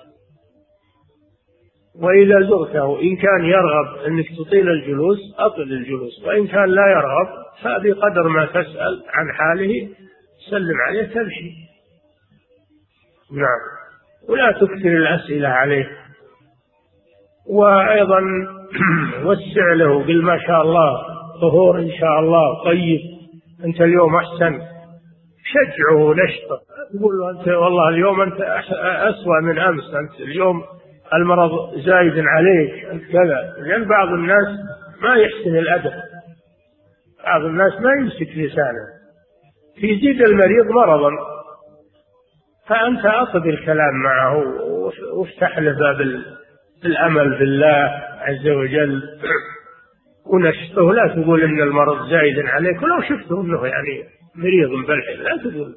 وإذا زرته إن كان يرغب أنك تطيل الجلوس أطل الجلوس، وإن كان لا يرغب فبقدر ما تسأل عن حاله سلم عليه تمشي. نعم. ولا تكثر الأسئلة عليه، وأيضا وسع له قل ما شاء الله طهور إن شاء الله طيب أنت اليوم أحسن، شجعه نشطه، تقول له أنت والله اليوم أنت أسوأ من أمس، أنت اليوم المرض زايد عليك أنت كذا. لأن بعض الناس ما يحسن الأدب، بعض الناس ما يمسك لسانه يزيد المريض مرضا، فأنت أطب الكلام معه وافتح له باب الأمل بالله عز وجل ونشطه. لا تقول إن المرض زايد عليك، ولو شفته أنه يعني مريض بالحين لا تقول.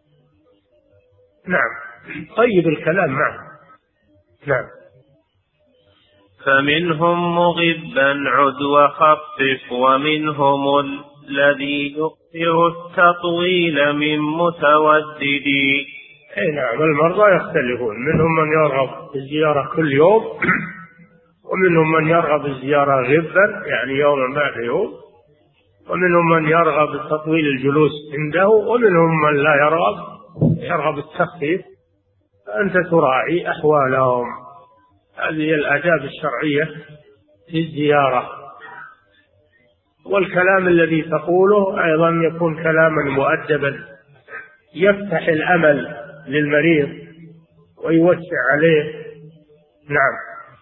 نعم. طيب الكلام معه. نعم. فمنهم مغبا عد وخفف ومنهم الذي يؤثر التطويل من متودد. أي نعم. المرضى يختلفون، منهم من يرغب الزيارة كل يوم، ومنهم من يرغب الزيارة غبا يعني يوما بعد يوم، ومنهم من يرغب تطويل الجلوس عنده، ومنهم من لا يرغب التخفيف. فأنت تراعي أحوالهم. هذه الآداب الشرعية في الزيارة. والكلام الذي تقوله أيضا يكون كلاما مؤدبا يفتح الأمل للمريض ويوسع عليه. نعم.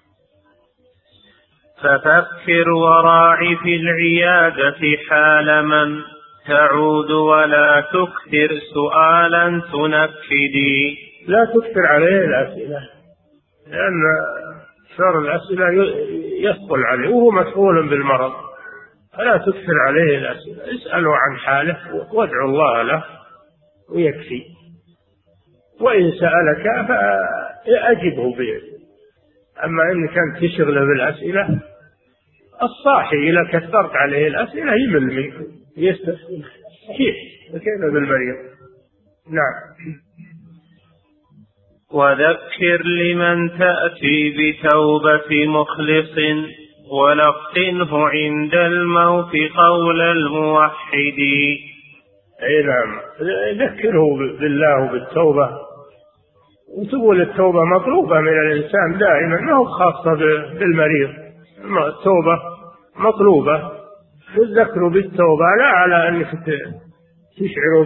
ففكر وراعي في العيادة حال من تعود ولا تكثر سؤالا تنكدي. لا تكثر عليه الأسئلة، لأن شر الأسئلة يثقل عليه وهو مسؤول بالمرض، فلا تكثر عليه الأسئلة. اسأله عن حاله وادعو الله له ويكفي. وإن سألك فأجبه به. أما إن كانت تشغله بالأسئلة الصاحي إذا كثرت عليه الأسئلة يمل منك يستسلم. كيف بالمريض. نعم. وذكر لمن تأتي بتوبة مخلص ولقنه عند الموت قول الموحد. أي نعم. ذكره بالله وبالتوبة، وتقول التوبة مطلوبة من الإنسان دائما، ما هو خاصة بالمريض. التوبة مطلوبة، والذكر بالتوبة لا على أنك تشعر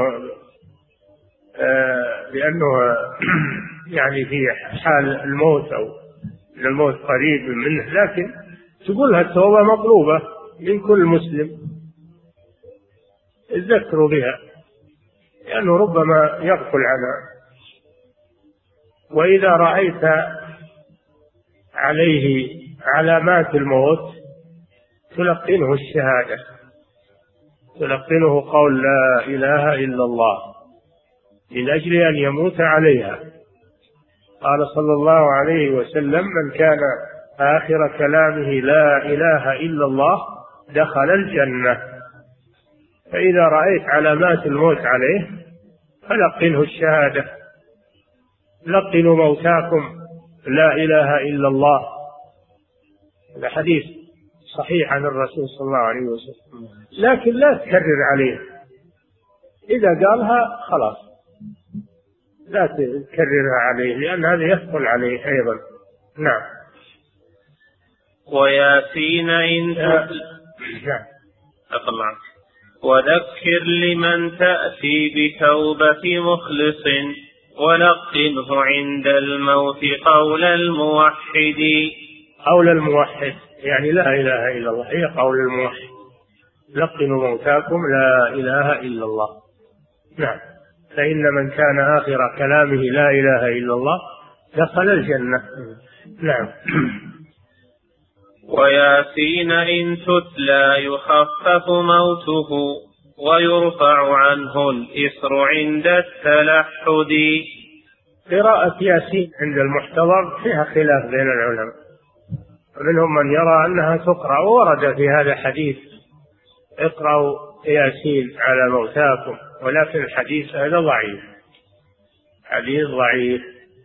بأنه يعني في حال الموت أو الموت قريب منه، لكن تقولها التوبة مطلوبة من كل مسلم، الذكر بها لأنه ربما يغفل عنها. وإذا رأيت عليه علامات الموت تلقنه الشهادة، تلقنه قول لا إله إلا الله من أجل أن يموت عليها. قال صلى الله عليه وسلم من كان آخر كلامه لا إله إلا الله دخل الجنة. فإذا رأيت علامات الموت عليه فلقنه الشهادة، لقنوا موتاكم لا إله إلا الله. هذا حديث صحيح عن الرسول صلى الله عليه وسلم، لكن لا تكرر عليه، إذا قالها خلاص لا تكررها عليه، لأن هذا يثقل عليه أيضا. نعم. وياسين إن نعم. الله عنك. وذكر لمن تأتي بتوبة مخلص ولقنه عند الموت قول الموحد. قول الموحد يعني لا إله إلا الله، هي قول الموحد. لقنوا موتاكم لا إله إلا الله. نعم. فإن من كان آخر كلامه لا إله إلا الله دخل الجنة. نعم. وياسين إن تتلى يخفف موته ويرفع عنه الإسر عند التلحد. قراءة ياسين عند المحتضر فيها خلاف بين العلماء، منهم من يرى أنها تقرأ، وورد في هذا حديث اقرأوا ياسين على موتاكم، ولكن الحديث هذا ضعيف، حديث ضعيف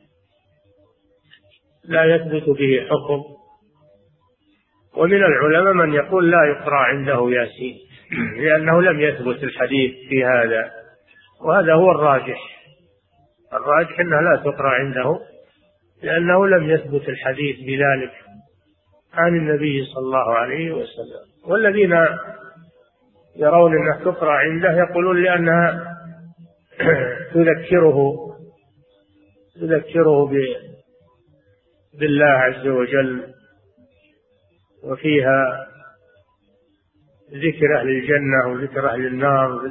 لا يثبت به حكم. ومن العلماء من يقول لا يقرأ عنده ياسين لأنه لم يثبت الحديث في هذا، وهذا هو الراجح. الراجح أنها لا تقرأ عنده لأنه لم يثبت الحديث بذلك عن النبي صلى الله عليه وسلم. والذين يرون أنها تقرأ عنده يقولون لأنها تذكره بالله عز وجل، وفيها ذكر أهل الجنة وذكر أهل النار،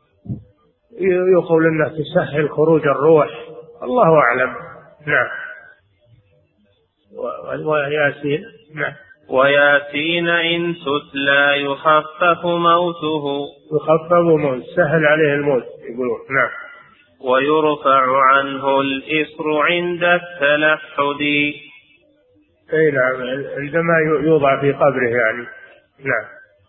يقول أنها تسهل خروج الروح، الله أعلم. نعم. وياسين. نعم. وياسين إن تتلى يخفف موته. يخفف موت، سهل عليه الموت يقولون. نعم. ويرفع عنه الإسر عند التلحد. أي نعم، عندما يوضع في قبره يعني. نعم.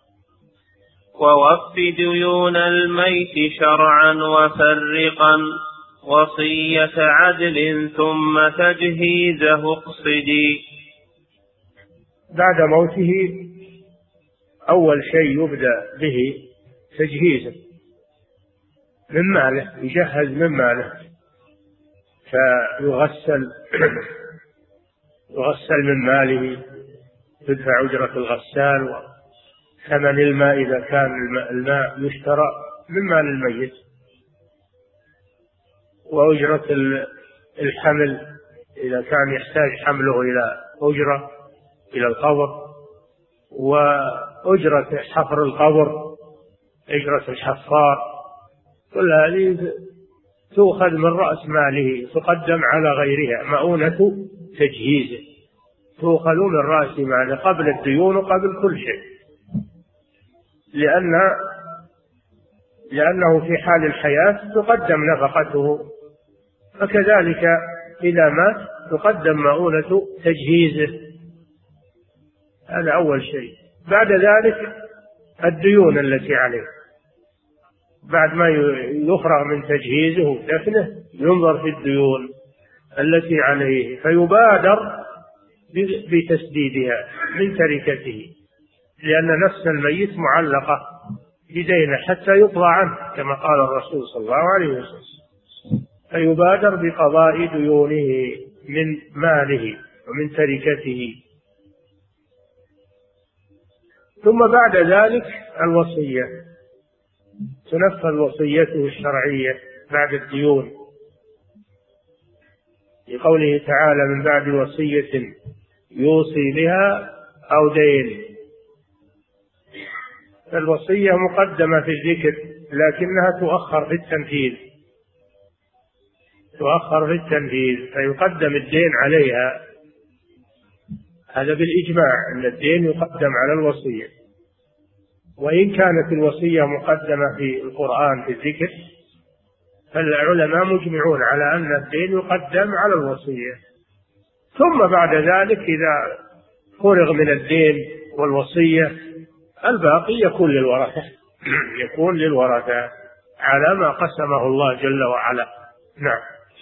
ووف ديون الميت شرعا وفرقا وصية عدل ثم تجهيزه اقصدي. بعد موته أول شيء يبدأ به تجهيزه من ماله، يجهز من ماله، فيغسل من ماله، تدفع أجرة الغسال وثمن الماء إذا كان الماء يشترى من مال الميت، وأجرة الحمل إذا كان يحتاج حمله إلى أجرة إلى القبر، وأجرة حفر القبر، أجرة الحفار، كل هذه تؤخذ من رأس ماله، تقدم على غيرها، مؤونة تجهيزه تؤخذ من رأس ماله قبل الديون وقبل كل شيء، لأنه في حال الحياة تقدم نفقته، فكذلك إذا مات تقدم مؤونة تجهيزه. هذا أول شيء. بعد ذلك الديون التي عليه، بعد ما يفرغ من تجهيزه ودفنه ينظر في الديون التي عليه فيبادر بتسديدها من تركته، لأن نفس الميت معلقة بدينه حتى يقضى عنه كما قال الرسول صلى الله عليه وسلم، فيبادر بقضاء ديونه من ماله ومن تركته. ثم بعد ذلك الوصية، تنفذ وصيته الشرعية بعد الديون، لقوله تعالى من بعد وصية يوصي بها أو دين. فالوصية مقدمة في الذكر لكنها تؤخر في التنفيذ، فيقدم الدين عليها، هذا بالإجماع أن الدين يقدم على الوصية. وإن كانت الوصية مقدمة في القرآن في الذكر، فالعلماء مجمعون على أن الدين يقدم على الوصية. ثم بعد ذلك إذا فرغ من الدين والوصية الباقي يكون للورثة يكون للورثة على ما قسمه الله جل وعلا. نعم.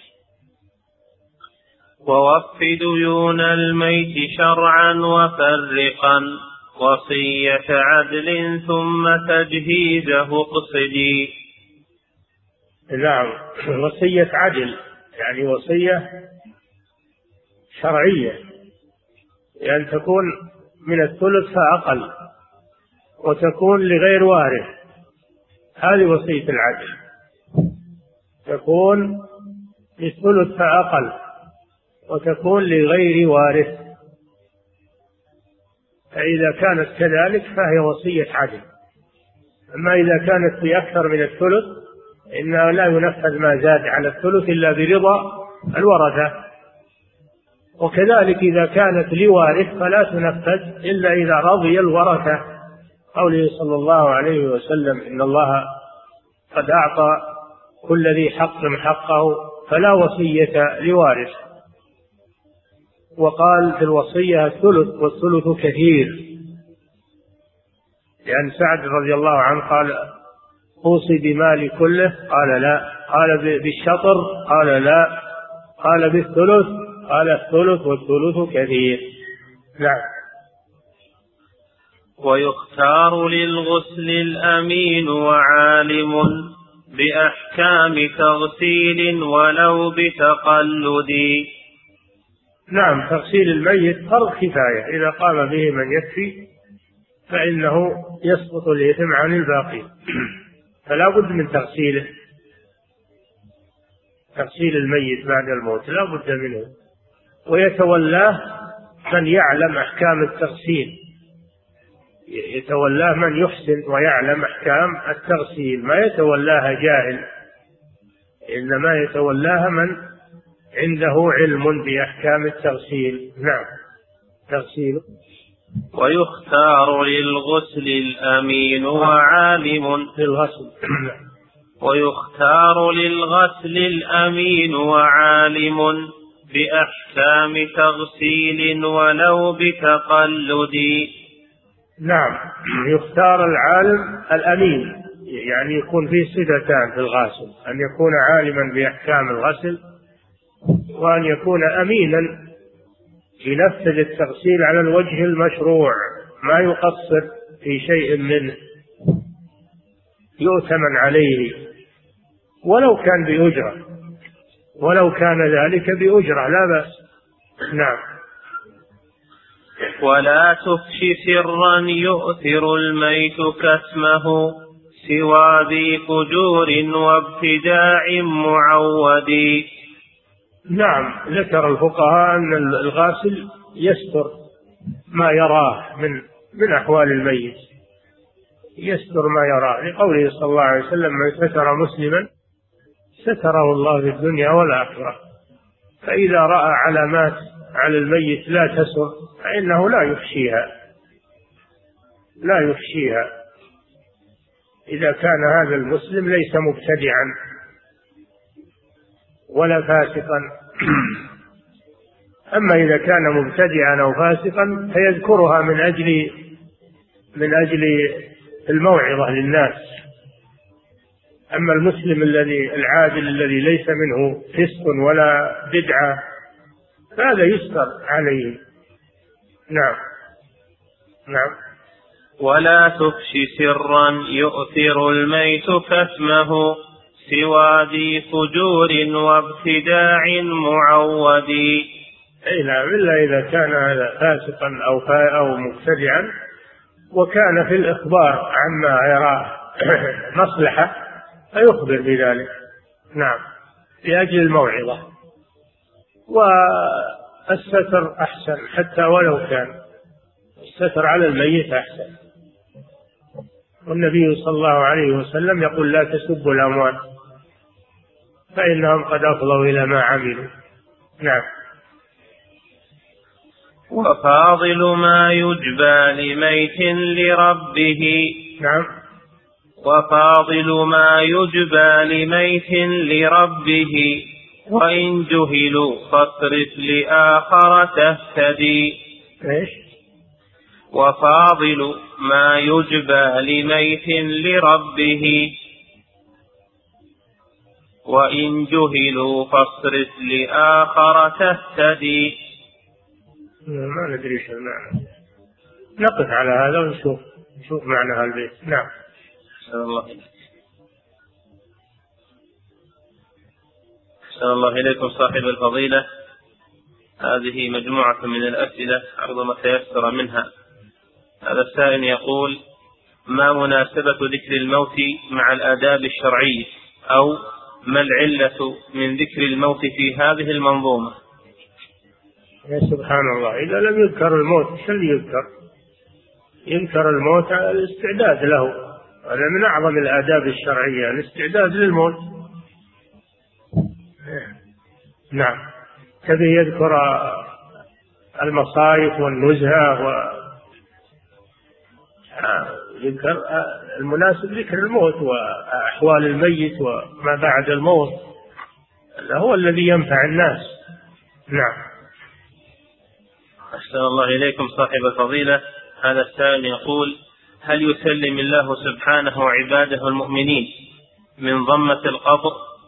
ووف ديون الميت شرعا وفرقا وصية عدل ثم تجهيزه اقصدي. نعم، وصية عدل يعني وصية شرعية، يعني تكون من الثلث فأقل وتكون لغير وارث، هذه وصية العدل، تكون للثلث فأقل وتكون لغير وارث، فإذا كانت كذلك فهي وصية عدل. أما إذا كانت في أكثر من الثلث إنه لا ينفذ ما زاد على الثلث إلا برضا الورثة، وكذلك إذا كانت لوارث فلا تنفذ إلا إذا رضي الورثة، قوله صلى الله عليه وسلم إن الله قد أعطى كل ذي حق حقه فلا وصية لوارث. وقال في الوصية الثلث والثلث كثير، لأن سعد رضي الله عنه قال أوصي بمالي كله، قال لا، قال بالشطر، قال لا، قال بالثلث، قال الثلث والثلث كثير. نعم. ويختار للغسل الأمين وعالم بأحكام تغسيل ولو بتقلد. نعم، تغسيل الميت فرض كفاية، إذا قام به من يكفي فإنه يسقط الإثم عن الباقي، فلا بد من تغسيله، تغسيل الميت بعد الموت لا بد منه، ويتولاه من يعلم أحكام التغسيل، يتولاه من يحسن ويعلم أحكام التغسيل، ما يتولاها جاهل، إنما يتولاها من عنده علم بأحكام التغسيل. نعم، تغسيل. ويختار للغسل الأمين وعالم للغسل ويختار للغسل الأمين وعالم بأحكام تغسيل ولو بتقلد. نعم، يختار العالم الأمين، يعني يكون فيه صفتان في الغاسل، أن يكون عالما بأحكام الغسل وأن يكون أمينا ينفذ التغسيل على الوجه المشروع، ما يقصر في شيء منه، يؤتمن عليه ولو كان بأجرة، ولو كان ذلك بأجرة لا بأس. نعم. ولا تفش سرا يؤثر الميت كتمه سوى ذي فجور وابتداع معود. نعم، ذكر الفقهاء أن الغاسل يستر ما يراه من أحوال الميت، يستر ما يراه، لقوله صلى الله عليه وسلم من ستر مسلما ستره الله في الدنيا والآخرة. فإذا رأى علامات على الميت لا تسر فإنه لا يفشيها إذا كان هذا المسلم ليس مبتدعا ولا فاسقا. أما إذا كان مبتدعا أو فاسقا فيذكرها من أجل الموعظة للناس. أما المسلم العادل الذي ليس منه فسق ولا بدعة فهذا يستر عليه. نعم. نعم. ولا تفش سرا يؤثر الميت كتمه سوى ذي فجور وابتداع معود. أي نعم، إلا إذا كان هذا فاسقا أو مبتدعا وكان في الإخبار عما يراه مصلحة فيخبر بذلك. نعم، لأجل الموعظة. والستر أحسن حتى ولو كان الستر على الميت أحسن، والنبي صلى الله عليه وسلم يقول لا تسبوا الأموات فإنهم قد أفضوا إلى ما عملوا. نعم. وفاضل ما يجبى لميت لربه. نعم. وفاضل ما يجبى لميت لربه وإن جهلوا فاصرف لآخر تهتدي. إيش؟ وفاضل ما يجبى لميت لربه، وإن جهلوا فاصرف لآخر تهتدي. ما ندري شو المعنى، نقف على هذا ونشوف معنى هالبيت. نعم. أحسن الله إليكم صاحب الفضيلة. هذه مجموعة من الأسئلة عرض ما تيسر منها. هذا السائل يقول: ما مناسبة ذكر الموت مع الآداب الشرعية، أو ما العلة من ذكر الموت في هذه المنظومة؟ يا سبحان الله، إذا لم يذكر الموت شو اللي يذكر الموت على الاستعداد له، هذا من أعظم الآداب الشرعية، الاستعداد للموت. نعم. تبي يذكر المصايف والنزهة يذكر المناسب ذكر الموت وأحوال الميت وما بعد الموت، هو الذي ينفع الناس. نعم. أحسن الله إليكم صاحب الفضيلة. هذا السائل يقول: هل يسلم الله سبحانه عباده المؤمنين من ضمة القبر؟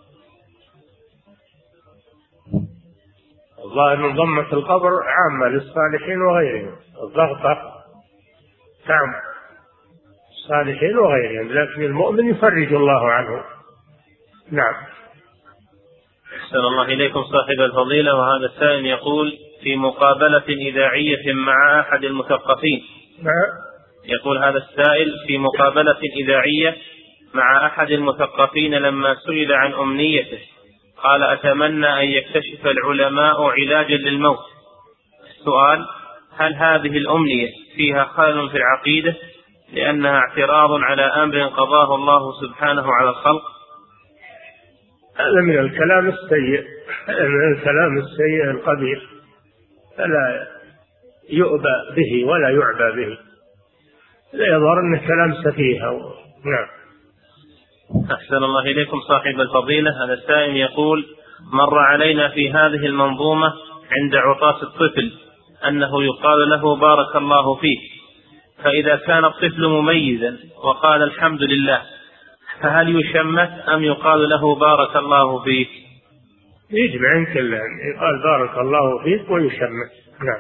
والله من ضمة القبر عامة للصالحين وغيرهم، الضغطة نعم الصالحين وغيرهم، لكن المؤمن يفرج الله عنه. نعم. أحسن الله إليكم صاحب الفضيلة. وهذا السائل يقول: في مقابلة إذاعية مع أحد المثقفين. يقول هذا السائل: في مقابلة إذاعية مع أحد المثقفين لما سئل عن أمنيته قال: أتمنى أن يكتشف العلماء علاجا للموت. السؤال: هل هذه الأمنية فيها خلل في العقيدة لأنها اعتراض على أمر قضاه الله سبحانه على الخلق؟ هذا من الكلام السيء، من الكلام السيء القبيح، فلا يؤبى به ولا يعبى به، لا يظهر أنه كلام سفيه. نعم. أحسن الله إليكم صاحب الفضيلة. هذا السائل يقول: مر علينا في هذه المنظومة عند عطاس الطفل أنه يقال له بارك الله فيك، فإذا كان الطفل مميزا وقال الحمد لله فهل يشمت أم يقال له بارك الله فيك؟ يجمع كلها، يقال بارك الله فيك ويشمت. نعم.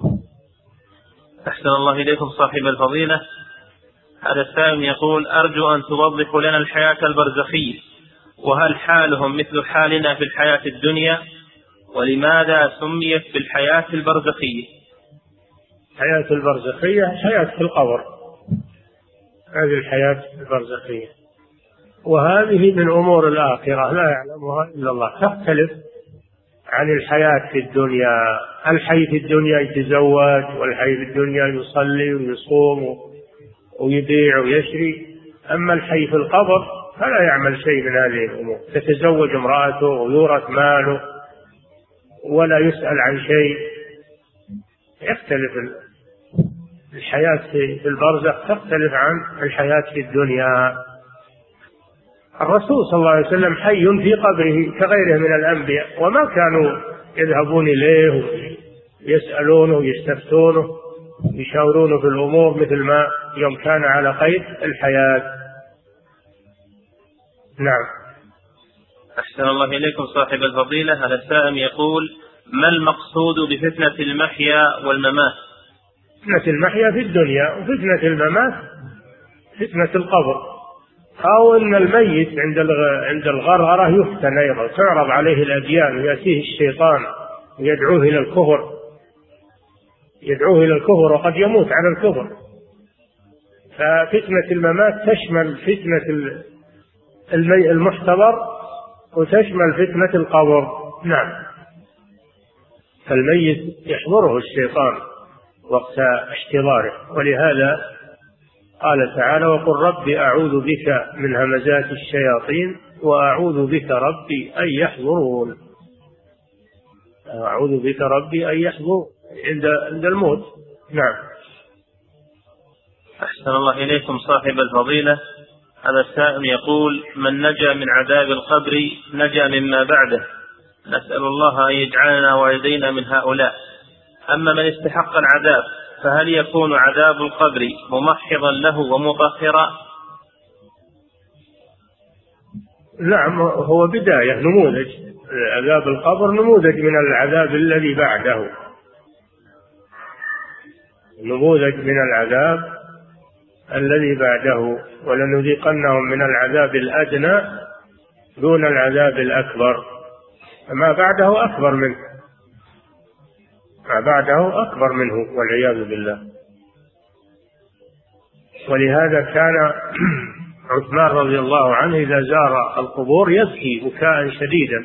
أحسن الله إليكم صاحب الفضيلة. هذا السائل يقول: أرجو أن توضح لنا الحياة البرزخية، وهل حالهم مثل حالنا في الحياة الدنيا، ولماذا سميت بالحياة البرزخية؟ الحياة البرزخية حياة في القبر، هذه الحياة البرزخية، وهذه من أمور الآخرة لا يعلمها إلا الله، تختلف عن الحياة في الدنيا. الحي في الدنيا يتزوج، والحي في الدنيا يصلي ويصوم ويبيع ويشري، أما الحي في القبر فلا يعمل شيء من هذه الأمور، تتزوج امرأته ويورث ماله ولا يسأل عن شيء. يختلف الحياة في البرزخ، تختلف عن الحياة في الدنيا. الرسول صلى الله عليه وسلم حي في قبره كغيره من الأنبياء، وما كانوا يذهبون إليه ويسألونه ويستفتونه يشاورونه في الأمور مثل ما يوم كان على قيد الحياة. نعم. أحسن الله إليكم صاحب الفضيلة. هذا السائل يقول: ما المقصود بفتنة المحيا والممات؟ فتنة المحيا في الدنيا، وفتنة الممات فتنة القبر، أو أن الميت عند الغرغرة يفتن أيضا، تعرض عليه الأديان ويأتيه الشيطان ويدعوه إلى الكفر، وقد يموت على الكفر. ففتنة الممات تشمل فتنة المحتضر وتشمل فتنة القبر. نعم. فالميت يحضره الشيطان وقت احتضاره، ولهذا قال تعالى: وقل رب أعوذ بك من همزات الشياطين وأعوذ بك ربي أن يحضرون. أعوذ بك ربي أن يحضرون عند الموت. نعم. أحسن الله إليكم صاحب الفضيلة. هذا السائل يقول: من نجا من عذاب القبر نجا مما بعده، نسأل الله أن يجعلنا والدينا من هؤلاء. أما من استحق العذاب فهل يكون عذاب القبر ممحضا له ومطهرا؟ نعم، هو بداية، نموذج. عذاب القبر نموذج من العذاب الذي بعده، نموذج من العذاب الذي بعده. ولنذيقنهم من العذاب الأدنى دون العذاب الأكبر. ما بعده أكبر منه، ما بعده أكبر منه والعياذ بالله. ولهذا كان عثمان رضي الله عنه إذا زار القبور يبكي بكاء شديدا،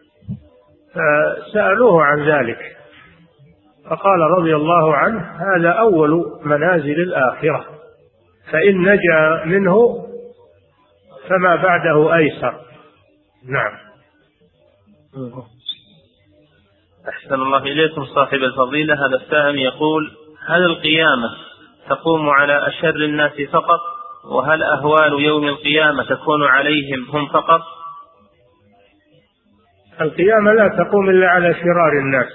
فسألوه عن ذلك فقال رضي الله عنه: هذا أول منازل الآخرة، فإن نجا منه فما بعده أيسر. نعم. أحسن الله إليكم صاحب الفضيلة. هذا السائل يقول: هل القيامة تقوم على أشر الناس فقط؟ وهل أهوال يوم القيامة تكون عليهم هم فقط؟ القيامة لا تقوم إلا على شرار الناس،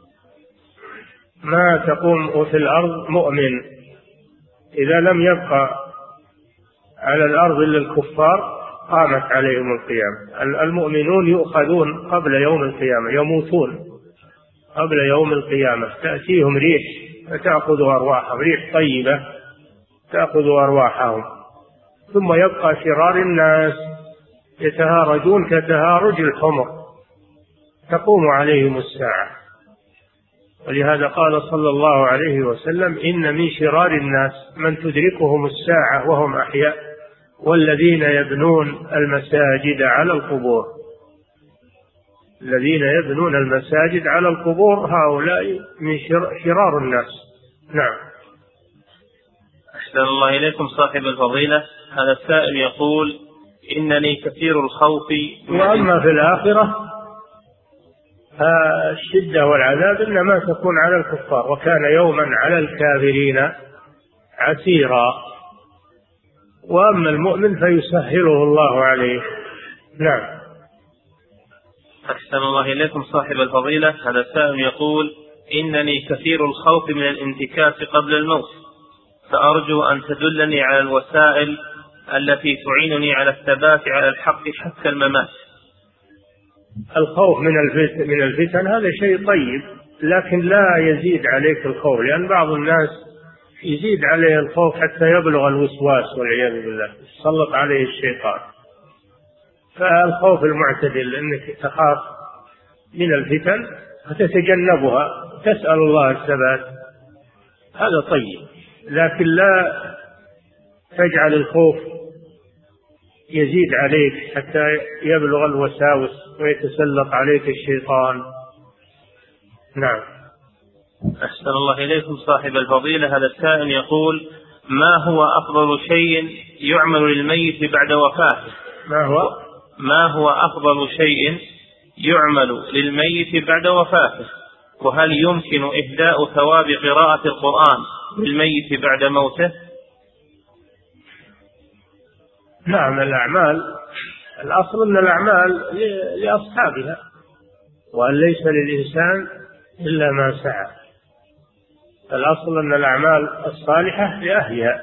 ما تقوم في الأرض مؤمن. إذا لم يبقى على الأرض إلا الكفار قامت عليهم القيامة. المؤمنون يؤخذون قبل يوم القيامة، يموتون قبل يوم القيامة، تأتيهم ريح فتأخذ أرواحهم، ريح طيبة تأخذ أرواحهم. ثم يبقى شرار الناس يتهارجون كتهارج الحمر، تقوم عليهم الساعة. ولهذا قال صلى الله عليه وسلم: إن من شرار الناس من تدركهم الساعة وهم أحياء، والذين يبنون المساجد على القبور. الذين يبنون المساجد على القبور هؤلاء من شرار الناس. نعم. أحسن الله إليكم صاحب الفضيلة. هذا السائل يقول: إنني كثير الخوف. وأما في الآخرة الشدة والعذاب إنما تكون على الكفار، وكان يوما على الكافرين عسيرا. وأما المؤمن فيسهله الله عليه. نعم. أحسن الله إليكم صاحب الفضيلة. هذا السائل يقول: إنني كثير الخوف من الانتكاس قبل الموت، فأرجو أن تدلني على الوسائل التي تعينني على الثبات على الحق حتى الممات. الخوف من الفتن هذا شيء طيب، لكن لا يزيد عليك الخوف، لأن بعض الناس يزيد عليه الخوف حتى يبلغ الوسواس والعياذ بالله، يسلط عليه الشيطان. فالخوف المعتدل أنك تخاف من الفتن وتتجنبها، تسأل الله الثبات، هذا طيب. لكن لا تجعل الخوف يزيد عليك حتى يبلغ الوساوس ويتسلط عليك الشيطان. نعم. أحسن الله إليكم صاحب الفضيلة. هذا السائل يقول: ما هو أفضل شيء يعمل للميت بعد وفاته؟ ما هو أفضل شيء يعمل للميت بعد وفاته؟ وهل يمكن إهداء ثواب قراءة القرآن للميت بعد موته؟ نعم. الأصل أن الأعمال لأصحابها، وأن ليس للإنسان إلا ما سعى. الأصل أن الأعمال الصالحة لأهلها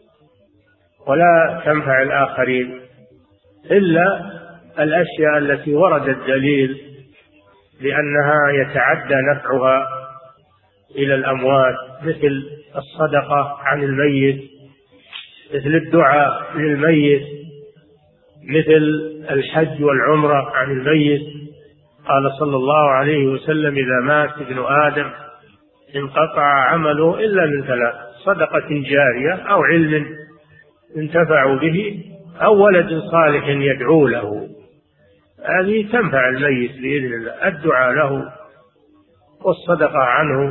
ولا تنفع الآخرين إلا الأشياء التي ورد الدليل لأنها يتعدى نفعها إلى الأموات، مثل الصدقة عن الميت، مثل الدعاء للميت، مثل الحج والعمرة عن الميت. قال صلى الله عليه وسلم: إذا مات ابن آدم انقطع عمله إلا من ثلاث: صدقة جارية، أو علم انتفعوا به، أو ولد صالح يدعو له. هذه تنفع الميت بإذن الله، الدعاء له والصدقة عنه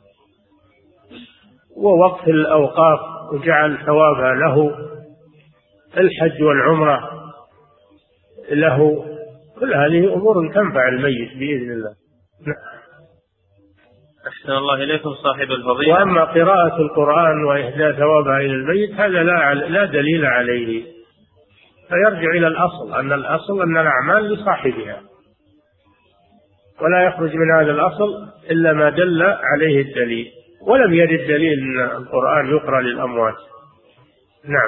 ووقف الأوقاف وجعل ثوابها له، الحج والعمرة له، كل هذه أمور تنفع الميت بإذن الله. أحسن الله إليكم صاحب الفضيلة. وأما قراءة القرآن وإهداء ثوابها إلى الميت هذا لا دليل عليه، فيرجع إلى الأصل، أن الأصل أن الأعمال لصاحبها، ولا يخرج من هذا الأصل إلا ما دل عليه الدليل. ولم يرد دليل أن القرآن يقرأ للأموات. نعم.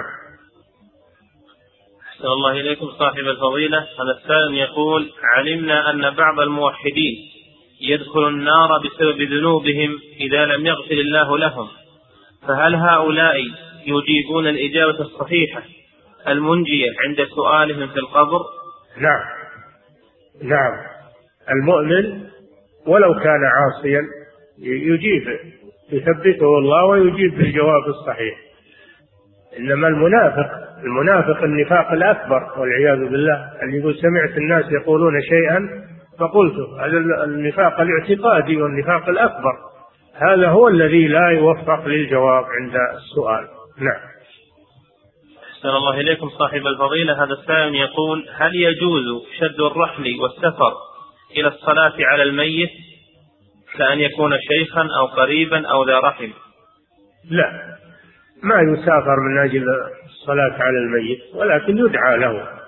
أحسن الله إليكم صاحب الفضيلة. هذا السائل يقول: علمنا أن بعض الموحدين يدخل النار بسبب ذنوبهم إذا لم يغفر الله لهم، فهل هؤلاء يجيبون الإجابة الصحيحة المنجية عند سؤالهم في القبر؟ نعم، نعم، المؤمن ولو كان عاصيا يجيب، يثبته الله ويجيب بالجواب الصحيح. إنما المنافق النفاق الأكبر والعياذ بالله، اللي يقول سمعت الناس يقولون شيئا فقلته، هذا النفاق الاعتقادي والنفاق الأكبر، هذا هو الذي لا يوفق للجواب عند السؤال. نعم. أحسن الله إليكم صاحب الفضيلة. هذا السائل يقول: هل يجوز شد الرحل والسفر إلى الصلاة على الميت كأن يكون شيخا أو قريبا أو ذا رحم؟ لا، ما يسافر من أجل الصلاة على الميت، ولكن يدعى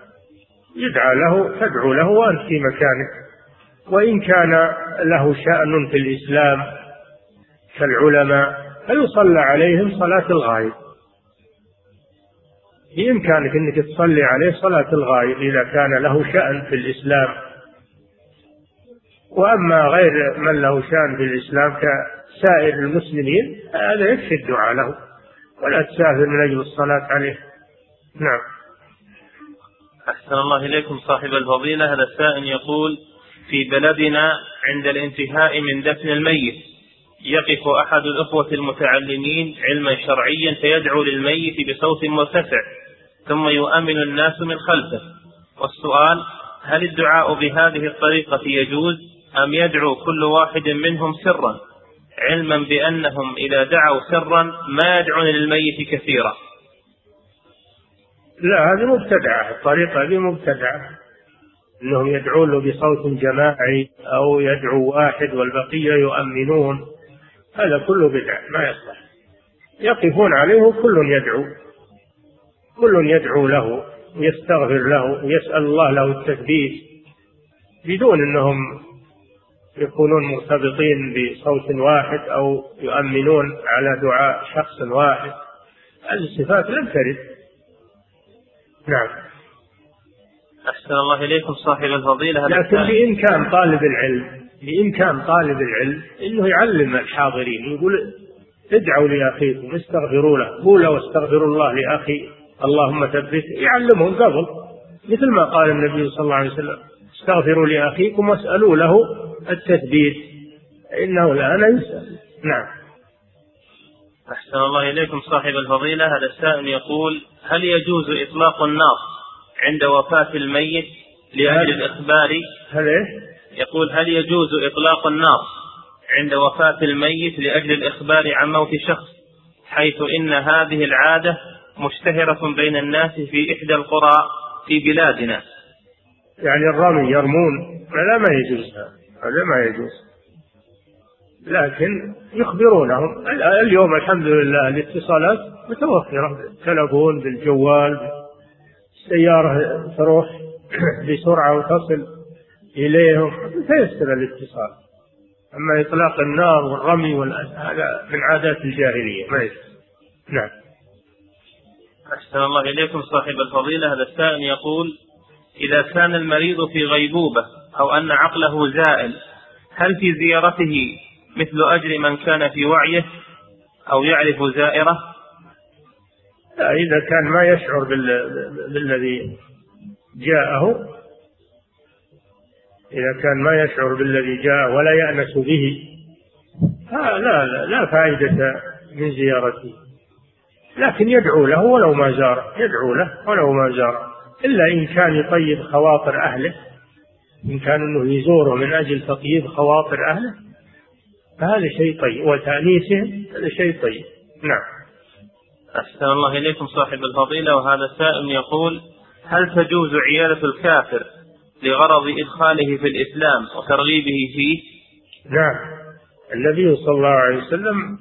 له تدعو له وأنت في مكانك. وإن كان له شأن في الإسلام كالعلماء فيصلى عليهم صلاة الغائب، بإمكانك أنك تصلي عليه صلاة الغائب إذا كان له شأن في الإسلام. وأما غير من له شأن في الإسلام كسائر المسلمين هذا يكفي الدعاء له، ولا تسافر من أجل الصلاة عليه. نعم. أحسن الله إليكم صاحب الفضيلة. هذا السائل يقول: في بلدنا عند الانتهاء من دفن الميت يقف أحد الأخوة المتعلمين علما شرعيا فيدعو للميت بصوت مرتفع ثم يؤمن الناس من خلفه، والسؤال: هل الدعاء بهذه الطريقة يجوز أم يدعو كل واحد منهم سرا، علما بأنهم إذا دعوا سرا ما يدعون للميت كثيرا؟ لا، هذه مبتدعة، الطريقة هذه مبتدعة، أنهم يدعون له بصوت جماعي أو يدعو واحد والبقية يؤمنون، هذا كله بدعة ما يصلح. يقفون عليه كل يدعو له ويستغفر له ويسأل الله له التثبيت، بدون أنهم يكونون مرتبطين بصوت واحد أو يؤمنون على دعاء شخص واحد. هذه الصفات لم ترد. نعم. أحسن الله إليكم صاحب الفضيلة. لكن بإمكان طالب العلم إنه يعلم الحاضرين، يقول: ادعوا لأخيكم، استغفروا له، قولوا واستغفروا الله لأخي اللهم ثبته، يعلمهم قبل، مثل ما قال النبي صلى الله عليه وسلم: استغفروا لأخيكم واسألوا له التثبيت إنه الآن يسأل. نعم. أحسن الله إليكم صاحب الفضيلة. هذا السائل يقول: هل يجوز إطلاق النار عند وفاة الميت لأجل الإخبار؟ يقول: هل يجوز إطلاق النار عند وفاة الميت لأجل الإخبار عن موت شخص، حيث إن هذه العادة مشتهرة بين الناس في إحدى القرى في بلادنا؟ يعني الرمي يرمون، لا، ما يجوز، هذا ما يجوز، لكن يخبرونهم. اليوم الحمد لله الاتصالات متوفرة، بالتلفون، بالجوال، السيارة تروح بسرعة وتصل إليهم، فيسر الاتصال. أما إطلاق النار والرمي هذا من عادات الجاهلية ما يجوز. نعم. أحسن الله إليكم صاحب الفضيلة. هذا السائل يقول: إذا كان المريض في غيبوبة أو أن عقله زائل، هل في زيارته مثل أجر من كان في وعيه أو يعرف زائره؟ لا، إذا كان ما يشعر بالذي جاءه، إذا كان ما يشعر بالذي جاء ولا يأنس به، لا فائدة من زيارته، لكن يدعو له ولو ما زار، إلا إن كان يطيب خواطر أهله، إن كان أنه يزوره من أجل تطيب خواطر أهله فهذا شيء طيب، وتأنيسهم هذا شيء طيب. نعم. أحسن الله إليكم صاحب الفضيلة. وهذا السائل يقول: هل تجوز عيادة الكافر لغرض إدخاله في الإسلام وترغيبه فيه؟ نعم، النبي صلى الله عليه وسلم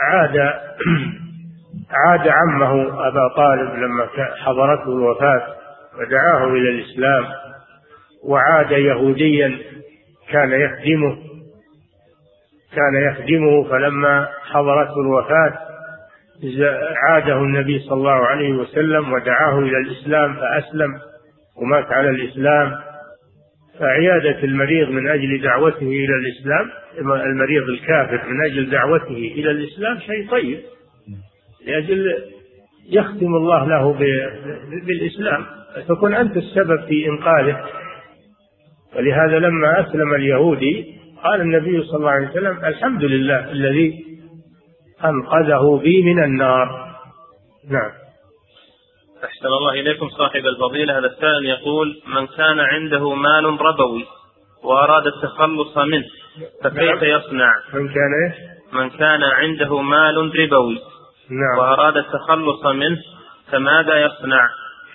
عاد عمه أبا طالب لما حضرته الوفاة ودعاه إلى الإسلام، وعاد يهوديا كان يخدمه كان يخدمه، فلما حضرته الوفاة عاده النبي صلى الله عليه وسلم ودعاه إلى الإسلام فأسلم ومات على الإسلام. فعيادة المريض من أجل دعوته إلى الإسلام، المريض الكافر من أجل دعوته إلى الإسلام شيء طيب، لأجل يختم الله له بالإسلام، تكون أنت السبب في إنقاذه. ولهذا لما أسلم اليهودي قال النبي صلى الله عليه وسلم: الحمد لله الذي أنقذه بي من النار. نعم. أحسن الله إليكم صاحب الفضيلة. هذا السائل يقول: من كان عنده مال ربوي وأراد التخلص منه فكيف يصنع؟ من كان عنده مال ربوي وأراد التخلص منه فماذا يصنع؟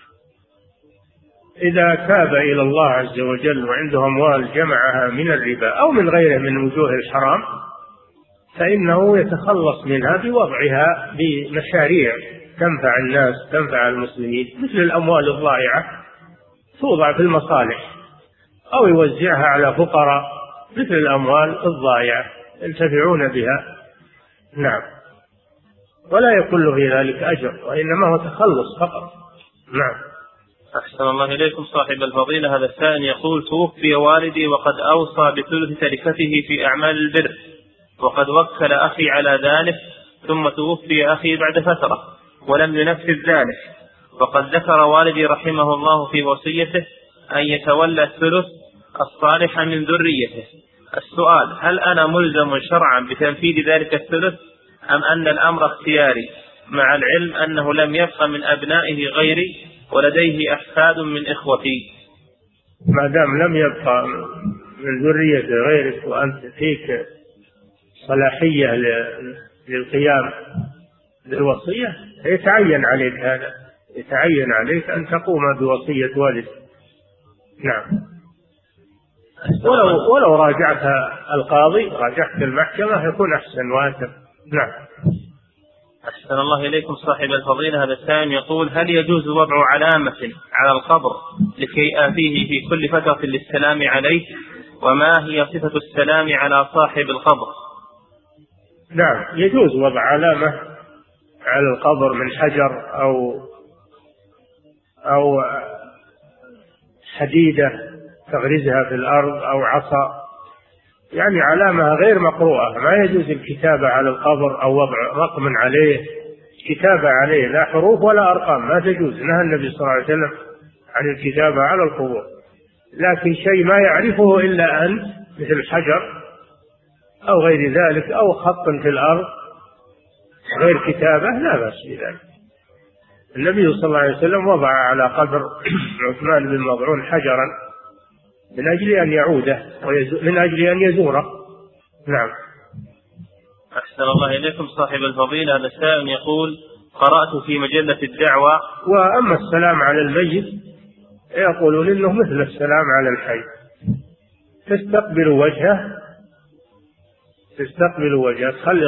إذا تاب إلى الله عز وجل وعنده أموال جمعها من الربا أو من غيره من وجوه الحرام، فإنه يتخلص منها بوضعها بمشاريع تنفع الناس، تنفع المسلمين، مثل الأموال الضائعة توضع في المصالح، أو يوزعها على فقراء مثل الأموال الضائعة ينتفعون بها. نعم. ولا يكون في ذلك أجر، وإنما هو تخلص فقط. نعم. أحسن الله إليكم صاحب الفضيلة. هذا السائل يقول: توفي والدي وقد أوصى بثلث تركته في أعمال البر، وقد وكل أخي على ذلك، ثم توفي أخي بعد فترة ولم ينفذ ذلك، وقد ذكر والدي رحمه الله في وصيته أن يتولى الثلث الصالح من ذريته. السؤال: هل أنا ملزم شرعا بتنفيذ ذلك الثلث أم أن الأمر اختياري، مع العلم أنه لم يبق من أبنائه غيري ولديه أحفاد من إخوتي؟ ما دام لم يبقى من ذرية غيرك وأنت فيك صلاحية للقيام بالوصية يتعين عليك هذا، يتعين عليك أن تقوم بوصية والدك. نعم. ولو راجعت القاضي، راجعت المحكمة، يكون أحسن وأتم. نعم. أحسن الله إليكم صاحب الفضيلة. هذا السائل يقول: هل يجوز وضع علامة على القبر لكي آتيه في كل فترة للسلام عليه؟ وما هي صفة السلام على صاحب القبر؟ نعم، يجوز وضع علامة على القبر من حجر أو حديدة تغرزها في الأرض أو عصا، يعني علامة غير مقروءة. ما يجوز الكتابة على القبر أو وضع رقم عليه، كتابة عليه لا حروف ولا أرقام ما تجوز. نهى النبي صلى الله عليه وسلم عن الكتابة على القبور. لكن شيء ما يعرفه إلا أنت مثل حجر أو غير ذلك أو خط في الأرض غير كتابة لا بأس بذلك. النبي صلى الله عليه وسلم وضع على قبر عثمان بن مظعون حجرا من أجل أن يعوده ومن أجل أن يزوره. نعم. أحسن الله إليكم صاحب الفضيلة. هذا السائل يقول: قرأت في مجلة الدعوة. وأما السلام على الميت يقولون إنه مثل السلام على الحي، تستقبل وجهه، تخلي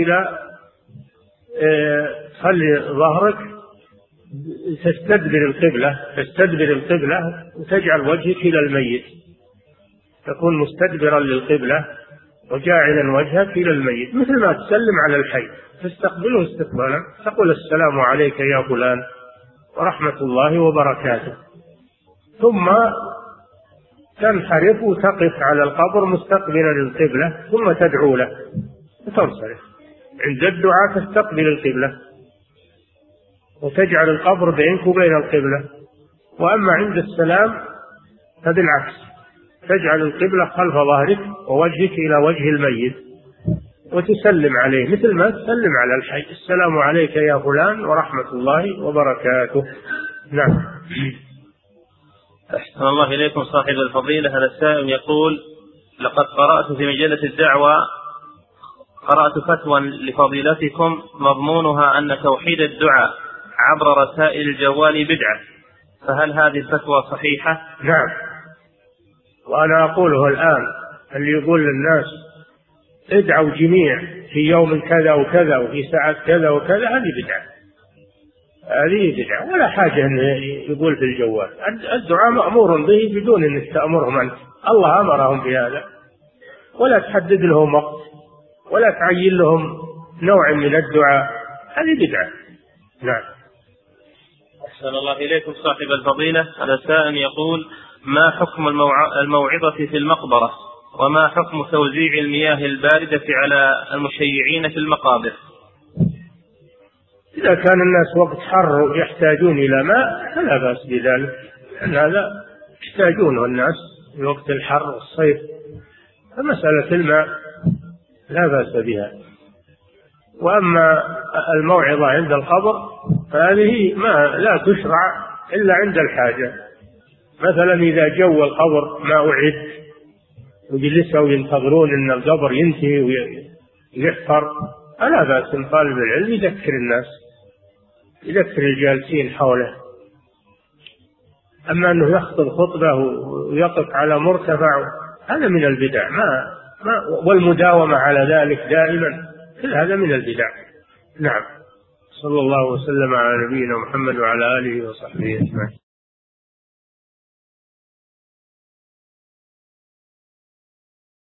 ظهرك تستدبر القبلة وتجعل وجهك إلى الميت، تكون مستدبرا للقبلة وجاعلا وجهك إلى الميت، مثل ما تسلم على الحي، تستقبله استقبالا، تقول: السلام عليك يا فلان ورحمة الله وبركاته، ثم تنحرف وتقف على القبر مستقبلا للقبلة، ثم تدعو له وتنصرف. عند الدعاء تستقبل القبلة وتجعل القبر بينك وبين القبلة. وأما عند السلام فبالعكس، تجعل القبلة خلف ظهرك ووجهك إلى وجه الميت وتسلم عليه مثل ما تسلم على الحي: السلام عليك يا فلان ورحمة الله وبركاته. نعم. أحسن الله إليكم صاحب الفضيلة. هذا السائل يقول: لقد قرأت في مجلة الدعوة فتوى لفضيلتكم مضمونها أن توحيد الدعاء عبر رسائل الجوال بدعة، فهل هذه الفتوى صحيحة؟ نعم، وأنا أقوله الآن. اللي يقول للناس ادعوا جميع في يوم كذا وكذا وفي ساعة كذا وكذا، هذه بدعة، ولا حاجة أن يقول في الجوال. الدعاء مأمور به بدون أنك تأمرهم أنت، الله أمرهم بهذا، ولا تحدد لهم وقت ولا تعين لهم نوع من الدعاء، هذه بدعة. نعم. أحسن الله إليكم صاحب الفضيلة. هذا سائل يقول: ما حكم الموعظة في المقبرة؟ وما حكم توزيع المياه الباردة على المشيعين في المقابر؟ إذا كان الناس وقت حر يحتاجون إلى ماء فلا بأس بذلك، لأن هذا يحتاجونه الناس في وقت الحر والصيف، فمسألة الماء لا بأس بها. وأما الموعظة عند القبر فهذه لا تشرع إلا عند الحاجة. مثلا إذا جو القبر ما أعد وجلسوا ينتظرون أن القبر ينتهي ويحفر، فلا بأس إن طالب العلم يذكر الناس، يذكر الجالسين حوله. أما أنه يخطب خطبة ويقف على مرتفع هذا من البدع، والمداومة على ذلك دائما كل هذا من البدع. نعم. صلى الله وسلم على نبينا محمد وعلى آله وصحبه أجمعين.